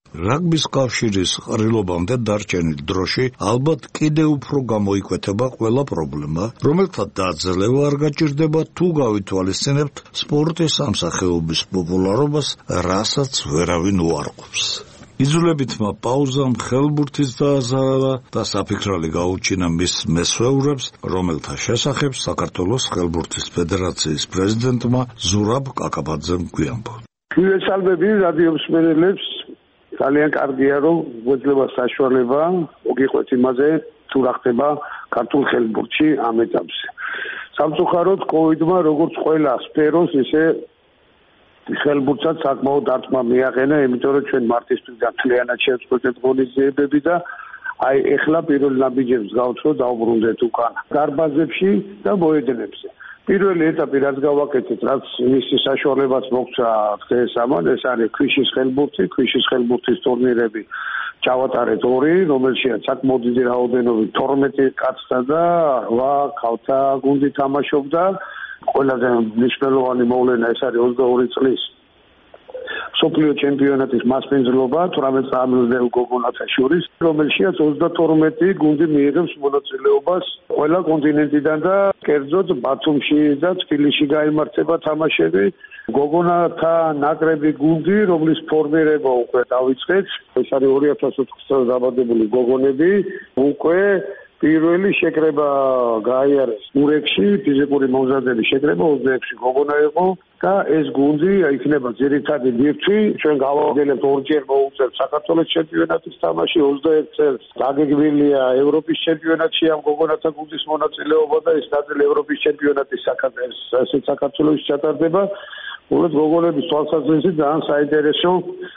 რაგბის კავშირის ყრილობამდე დარჩენილ დროში ალბათ კიდევ უფრო გამოიკვეთება ყველა პრობლემა, რომელთა დაძლევა არ გაჭირდება თუ გავითვალისწინებთ სპორტის ამ სახეობის პოპულარობას, რასაც ვერავინ უარყოფს. იძულებითმა პაუზამ ხელბურთის დააზარალა და საფიქრალი გაუჩინა მის მესვეურებს, რომელთა შესახებ საქართველოს ხელბურთის ფედერაციის პრეზიდენტმა ზურაბ კაკაბაძემ გვიამბო. მოგესალმები რადიო მსმენელებს, ძალიან კარგია რომ გვეძლება საშუალება მოგიყვეთ იმაზე თუ რა ხდება ქართულ ხელბურთში ამ ეტაპზე. სამწუხაროდ კოვიდმა როგორც ყველა სფეროს ისე ხელბურთსაც საკმაოდ დარტყმა მიაყენა, იმიტომ რომ ჩვენ მარტისთვიდან მთლიანად შევწყვეტეთ ღონისძიებები და აი ეხლა პირველ ნაბიჯებს გავთ რომ დავბრუნდეთ უკან დარბაზებში და მოედნებზე. პირველი ეტაპი რაც გავაკეთეთ, რაც მისი საშუალებაც მოგცა დღეს ამან, ეს არის ქვიშის ხელბურთი, ქვიშის ხელბურთის ტურნირები ჩავატარეთ ორი, რომელშიც საკმაოდ დიდი რაოდენობით თორმეტი კაცთა და რვა ქალთა გუნდი თამაშობდა. ყველაზე მნიშვნელოვანი მოვლენა ეს არის ოცდაორი წლის მსოფლიო ჩემპიონატის მასპინძლობა თვრამეტ წამლზე გოგონათა შორის, რომელშიც ოცდათორმეტი გუნდი მიიღებს მონაწილეობას ყველა კონტინენტიდან და კერძოდ ბათუმში და თბილისში გაიმართება თამაშები. გოგონათა ნაკრები გუნდი, რომლის ფორმირება უკვე დაიწყეთ, ეს არის ორი ათას ოთხ წელს დაბადებული გოგონები, უკვე პირველი შეკრება გაიარეს ურეკში, ფიზიკური მომზადების შეკრება ოცდაექვსი გოგონა იყო და ეს გუნდი იქნება ძირითადი ბირთვი. ჩვენ გავაგზავნებთ ორჯერ მოუწევთ საქართველოს ჩემპიონატის თამაში, ოცდაერთ წელს დაგეგმილია ევროპის ჩემპიონატში ამ გოგონათა გუნდის მონაწილეობა და ეს ნაწილი ევროპის ჩემპიონატის საქართველოში ჩატარდება. უბრალოდ გოგონების თვალსაზრისით ძალიან საინტერესო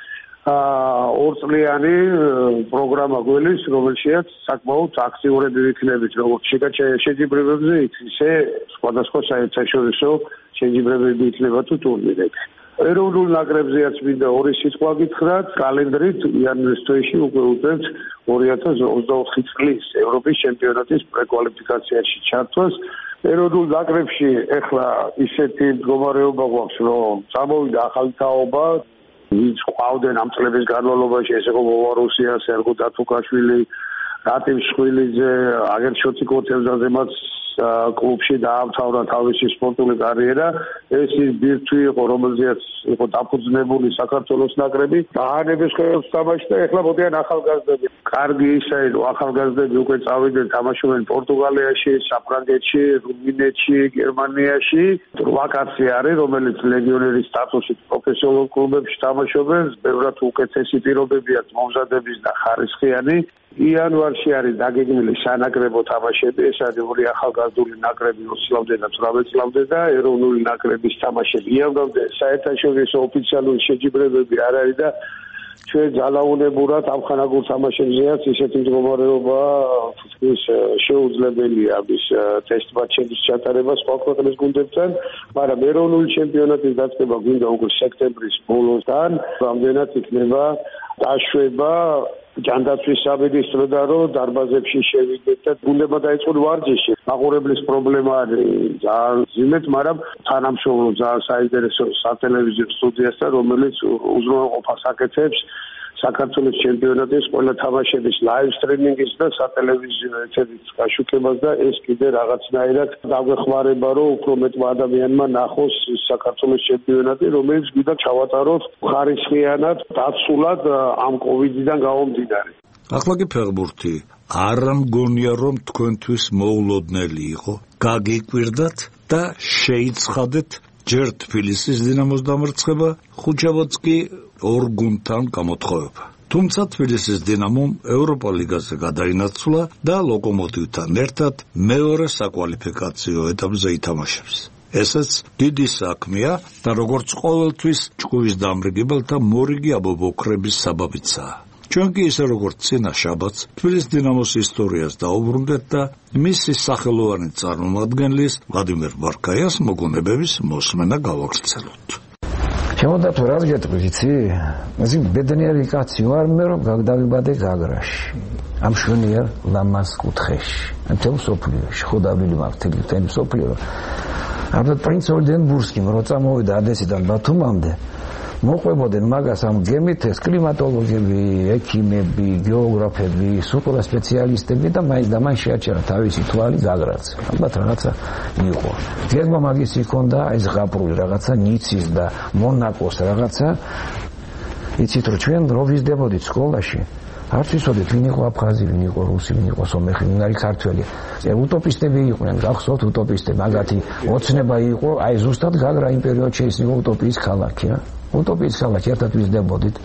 ორწლიანი პროგრამა გველის, რომელშიც საკმაოდ აქტიურები ვიქნებით, როგორც შეჯიბრებებზე, ისე სხვადასხვა საერთაშორისო შეჯიბრებები იქნება თუ ტურნირები. ეროვნულ ნაკრებზეაც მინდა ორი სიტყვა გითხრათ, კალენდრით იანვრის თვეში უკვე უწევთ ორი ათას ოცდაოთხი წლის ევროპის ჩემპიონატის პრეკვალიფიკაციაში ჩართვას. ეროვნულ ნაკრებში ეხლა ისეთი მდგომარეობა გვაქვს, რომ წამოვიდა ახალი თაობა, ვინც ყავდნენ ამ წლების განმავლობაში, ეს იყო ვოვარუსია, სერგო დათუკაშვილი, რატიმ შხვილიძე, აგერ შოციკოთევზაძემაც კლუბში დაამთავრა თავისი სპორტული კარიერა. ეს ის ბირთვი იყო, რომელზეც იყო დაფუძნებული საქართველოს ნაკრები. დაანების ხელს თამაშდა, ეხლა მოდიან ახალგაზრდები. კარგი ისაა, რომ ახალგაზრდები უკვე წავიდნენ თამაშობენ პორტუგალიაში, საფრანგეთში, რუმინეთში, გერმანიაში. რვა კაცი არის, რომელიც ლეგიონერის სტატუსით პროფესიონალურ კლუბებში თამაშობენ, ბევრად უკეთესი პირობებია მომზადების და ხარისხიანი. იანვარში არის დაგეგმილი სანაკრებო თამაშები, ეს არის ორი ახალგაზრდული ნაკრები ოცი წლამდე და ცხრამეტ წლამდე და ეროვნული ნაკრების თამაშები. იანვარში საერთაშორისო ოფიციალური შეჯიბრებები არ არის და ჩვენ ძალაუნებურად ამ ხანაგურ თამაშებზეაც ისეთი მდგომარეობა თითქმის შეუძლებელია მის ტესტ მატჩების ჩატარება სხვა ქვეყნის გუნდებთან, მაგრამ ეროვნული ჩემპიონატის დაწყება გვინდა უკვე სექტემბრის ბოლოსთან, რამდენად იქნება დაშვება ჯანდაცვის სამინისტრო და რომ დარბაზებში შევიდეთ და გუნდებმა დაიწყო ვარჯიში. მაყურებლის პრობლემა არის ძალიან ძიმეთ, მაგრამ თანამშრომლობ ძალიან საინტერესო სატელევიზიო სტუდიასთან, რომელიც უზრუნველყოფას აკეთებს საქართველოს ჩემპიონატის ყველა თამაშების ლაივ სტრიმინგის და სატელევიზიო ეთერით გაშუქებას და ეს კიდე რაღაცნაირად დაგვეხმარება, რომ უფრო მეტმა ადამიანმა ნახოს საქართველოს ჩემპიონატი, რომელიც გვიდა ჩავატაროთ ხარისხიანად, დაცულად ამ კოვიდიდან გამომდინარე. ახლა კი ფეხბურთი არ მგონია რომ თქვენთვის მოულოდნელი იყო, გაგიკვირდათ და შეიცხადეთ ჯერ თბილისის დინამოს დამარცხება, ხუთშაბათს კი ორ გუნდთან გამოთხოვება. თუმცა თბილისის დინამომ ევროპა ლიგაზე გადაინაცვლა და ლოკომოტივთან ერთად მეორე საკვალიფიკაციო ეტაპზე ითამაშებს. ესეც დიდი საქმეა და როგორც ყოველთვის ჭკუის დამრიგებელთა მორიგი აბობოქრების საბაბიცაა. ჩვენ კი ისე როგორც წინა შაბათს თბილისის დინამოს ისტორიას დაუბრუნდეთ და მისი სახელოვანი წარმომადგენლის ვლადიმერ ბარკაიას მოგონებების მოსმენა გავაგრძელოთ. შემოდათ რა გეტყვი, იცი? ეს ბედნიერი კაცი ვარ მე, რომ გავდავიბადე გაგრაში. ამ შვენიერ ლამას კუთხეში. ამ თელ სოფლიოში, ხოდაბილი მართელი თემ სოფლიო. ამ პრინც ორდენბურგში რო წამოვიდა ადესიდან ბათუმამდე, მოყვებოდნენ მაგას ამ გემით ეს კლიმატოლოგები, ექიმები, გეოგრაფები, სუპერ სპეციალისტები და მაინც და მაინც შეაჩერა თავისი თვალი გაგრაც. ალბათ რაღაცა იყო. გეგმა მაგის იქონდა ეს ზღაპრული რაღაცა ნიცის და მონაკოს რაღაცა. იცით რომ ჩვენ რო ვიზდებოდით სკოლაში არც ვიცოდით ვინ იყო აფხაზი, ვინ იყო რუსი, ვინ იყო სომეხი, ვინ არის ქართველი. უტოპისტები იყვნენ, გახსოვთ უტოპისტები, მაგათი ოცნება იყო, აი ზუსტად გაგრა იმ პერიოდში ის იყო უტოპიის ქალაქი, რა. უტოპიის ქალაქი ერთად ვიზდებოდით.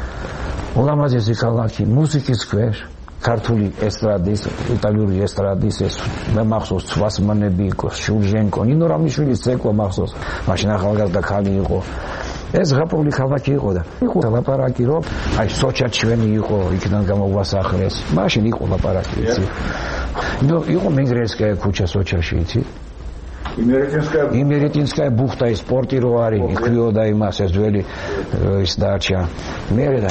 ულამაზესი ქალაქი, მუსიკის ქვეშ, ქართული ესტრადის, იტალიური ესტრადის ეს მე მახსოვს ცვასმანები იყო, შურჟენკო, ნინო რამიშვილის ცეკვა მახსოვს. მაშინ ახალგაზრდა ქალი იყო. ეს ზღაპრული ქალაქი იყო და იყო ლაპარაკი რომ აი სოჩა ჩვენი იყო იქიდან გამოგვასახლეს მაშინ იყო ლაპარაკი იცი ნუ იყო მენგრელსკაია ქუჩა სოჩაში იცი იმერეტინსკაია იმერეტინსკაია ბუხტა ის სპორტი რო არის იქვიოდა იმას ეს ძველი ის დარჩა მე და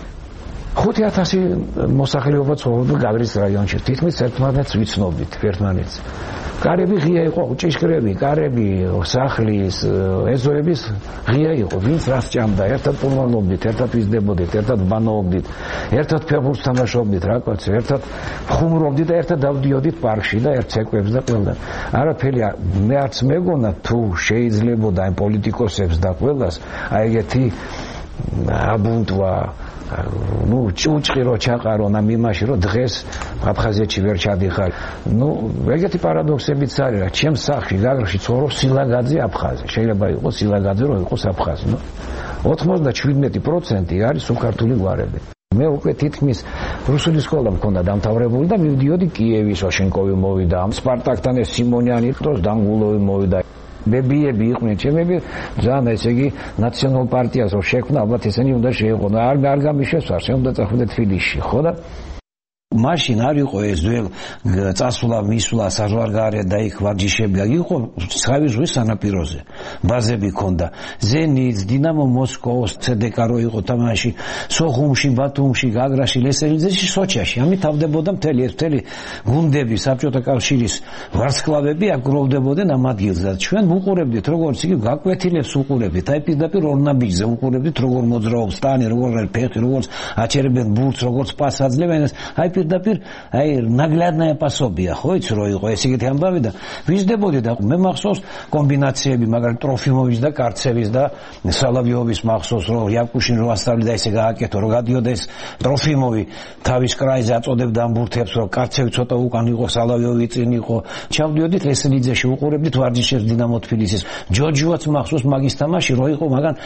ხუთი ათასი მოსახლეობა ცხოვრობდა გაგრის რაიონში თითქმის ერთმანეთს ვიცნობდით ერთმანეთს კარები ღია იყო, ჭიშკრები, კარები, სახლის, ეზოების ღია იყო, ვინც რას ჭამდა, ერთად პულმანობდით, ერთად ვიზდებოდით, ერთად ბანაობდით, ერთად ფეხბურთს თამაშობდით, რაღაც, ერთად ხუმრობდით და ერთად დავდიოდით პარკში და ერთ ცეკვებს და ყველგან. არაფერი მე არც მეგონა თუ შეიძლებოდა ამ პოლიტიკოსებს და ყველას აი ეგეთი აბუნტვა ну ჭუჭყი რო ჩაყარონ ამ იმაში რომ დღეს აფხაზეთში ვერ ჩადიხარ ну ეგეთი პარადოქსებიც არის რა ჩემს სახლში გაგრაში ცხოვრობს სილაგაძე აფხაზი შეიძლება იყოს სილაგაძე რომ იყოს აფხაზი ну ოცდაშვიდმეტი პროცენტი არის სუქართული გვარები მე უკვე თითქმის რუსული სკოლა მქონდა დამთავრებული და მივდიოდი კიევის ოშენკოვი მოვიდა ამ სპარტაკთან ეს სიმონიანი ყროს დამგულოვი მოვიდა ბებიები იყვნენ ჩემები ძალიან ესე იგი ნაციონალ პარტიას რო შექმნა ალბათ ესენი უნდა შეეყო არ არ გამიშეს არ უნდა წახვიდე თბილისში ხო და მაშინ არ იყო ეს ძველ წასვლა მისვლა საზღვარგარეთ და იქ ვარჯიშები იყო სხვაი ზღვის სანაპიროზე ბაზები ქონდა ზენიტ დინამო მოსკოვს ცდკ რო იყო თამაში სოხუმში ბათუმში გაგრაში ლესელიძეში სოჩიაში ამით თავდებოდა მთელი ეს მთელი გუნდები საბჭოთა კავშირის ვარსკვლავები აქ გროვდებოდნენ ამ ადგილზე და ჩვენ ვუყურებდით როგორც იგი გაკვეთილებს უყურებდით აი პირდაპირ ორნაბიჯზე უყურებდით როგორ მოძრაობს სტანი როგორ ფეხი როგორც აჩერებენ ბურთს როგორც პასს აძლევენ აი პირდაპირ აი ნაგლადная пособия ხო იცი რო იყო ეს ეგეთი ამბავი და ვიზდებოდი და მე მახსოვს კომბინაციები მაგრამ ტროფიმოვის და კარცევის და სალავიოვის მახსოვს რომ იაკუშინ რო ასწავლიდა ესე გააკეთო რომ გადიოდა ეს ტროფიმოვი თავის კრაიზე აწოდებდა ამ ბურთებს რომ კარცევი ცოტა უკან იყო სალავიოვი წინ იყო ჩავდიოდით ლესელიძეში უყურებდით ვარჯიშებს დინამო თბილისის ჯოჯუაც მახსოვს მაგის თამაში რო იყო მაგრამ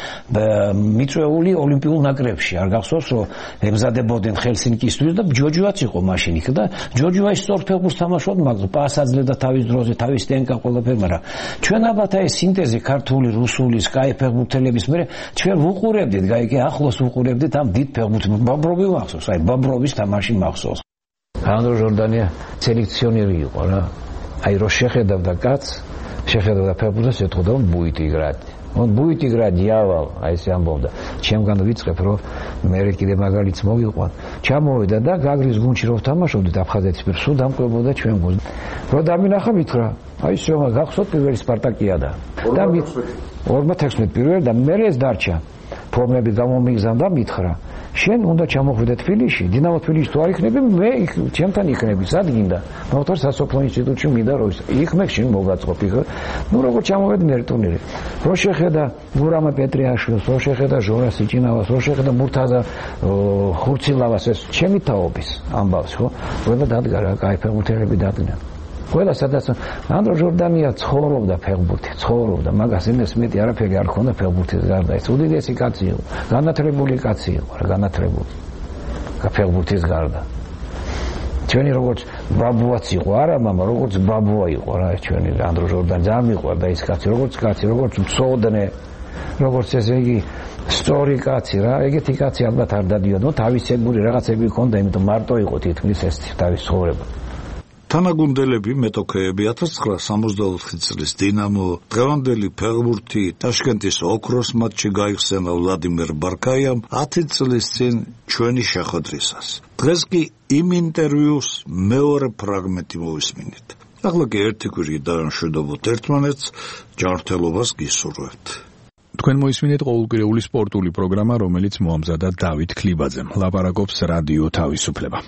მიწვეული ოლიმპიურ ნაკრებში არ გახსოვს რომ ემზადებოდნენ ჰელსინკისთვის და ჯოჯუაც იყო მაშინ იქ და ჯოჯუა ის სწორ ფეხბურთს თამაშობდა მაგრამ პას აძლევდა თავის დროზე თავის ტენკა ყველაფერი მაგრამ ჩვენ ალბათ აი სინტეზი ქართული რუსული სკაი ფეხბურთელების მე ჩვენ ვუყურებდით გაიგე ახლოს ვუყურებდით ამ დიდ ფეხბურთს ბაბროვი მახსოვს აი ბაბროვის თამაში მახსოვს ანდრო ჟორდანია სელექციონერი იყო რა აი რო შეხედავდა კაცს შეხედავდა ფეხბურთს ეთქოდა ბუიტი გრად он будет играть дьявол აი ეს ამბობდა ჩემგან ვიწყებ რომ მე კიდე მაგალითს მოვიყვან ჩამოვიდა და გაგრის გუნდში რო თამაშობდით აფხაზეთის პირ სულ დამკვებოდა ჩვენ გუნდს რო დამინახა მითხრა აი შემა გახსოვთ პირველი სპარტაკიადა და ორმოცდაექვსმეტი პირველი და მე ეს დარჩა ფორმები გამომიგზავნა და მითხრა შენ უნდა ჩამოხვიდე თბილისში დინამო თბილისში თუ არ იქნები მე იქ ჩემთან იქნები სად გინდა მოხდა სასოფლო ინსტიტუტში მინდა რომ იქ მე შენ მოგაწყობ იქ ნუ როგორ ჩამოვედი მე ტურნირი რო შეხედა გურამა პეტრიაშვილს რო შეხედა ჟორა სიჭინავას რო შეხედა მურთაზა ხურცილავას ეს ჩემი თაობის ამბავს ხო ყველა დადგა რა კაი ფეხბურთელები დადგნენ ყველა სადაც ანდრო ჟორდანია ცხოვრობდა ფეხბურთი ცხოვრობდა მაგას იმეს მეტი არაფერი არ ქონდა ფეხბურთის გარდა ეს უდიდესი კაცი იყო განათლებული კაცი იყო რა განათლებული ფეხბურთის გარდა ჩვენი როგორც ბაბუაც იყო არა მამა როგორც ბაბუა იყო რა ჩვენი ანდრო ჟორდანი ძალიან მიყვარდა ის კაცი როგორც კაცი როგორც მწოდნე როგორც ესე იგი სწორი კაცი რა ეგეთი კაცი ალბათ არ დადიოდა თავისებური რაღაცები ჰქონდა იმიტომ მარტო იყო თითქმის ეს თავის ცხოვრება თანაგუნდელები მეტოქეები ათას ცხრაასი სამოცდაოთხი წლის დინამო დღევანდელი ფეხბურთი ტაშკენტის ოქროს მატჩი გაიხსენა ვლადიმერ ბარკაიამ ათი წლის წინ ჩვენი შეხვედრისას დღეს კი იმ ინტერვიუს მეორე ფრაგმენტი მოვისმინეთ ახლა კი ერთი კვირი დავამშვიდობოთ ერთმანეთს ჯანმრთელობას გისურვებთ თქვენ მოისმინეთ ყოველკვირეული სპორტული პროგრამა, რომელიც მოამზადა დავით ქლიბაძემ. ლაპარაკობს რადიო თავისუფლება.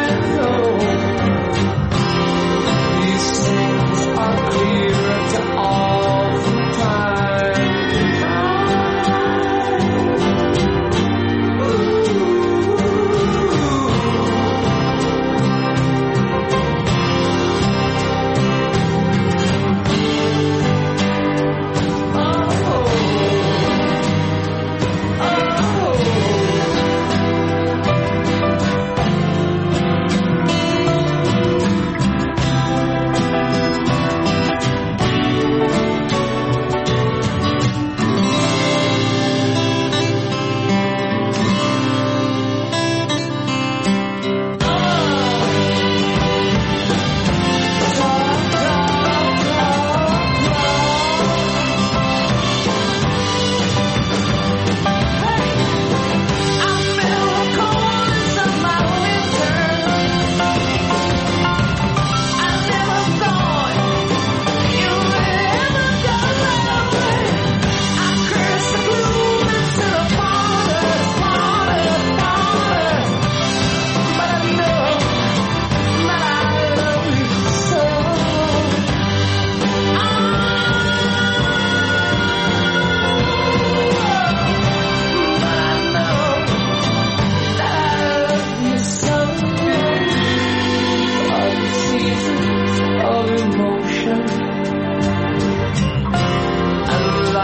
To all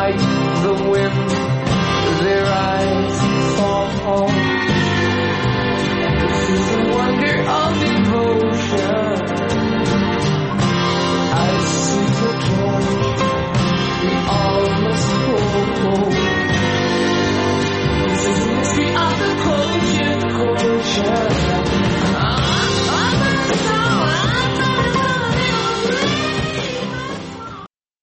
like the wind, their eyes fall, fall.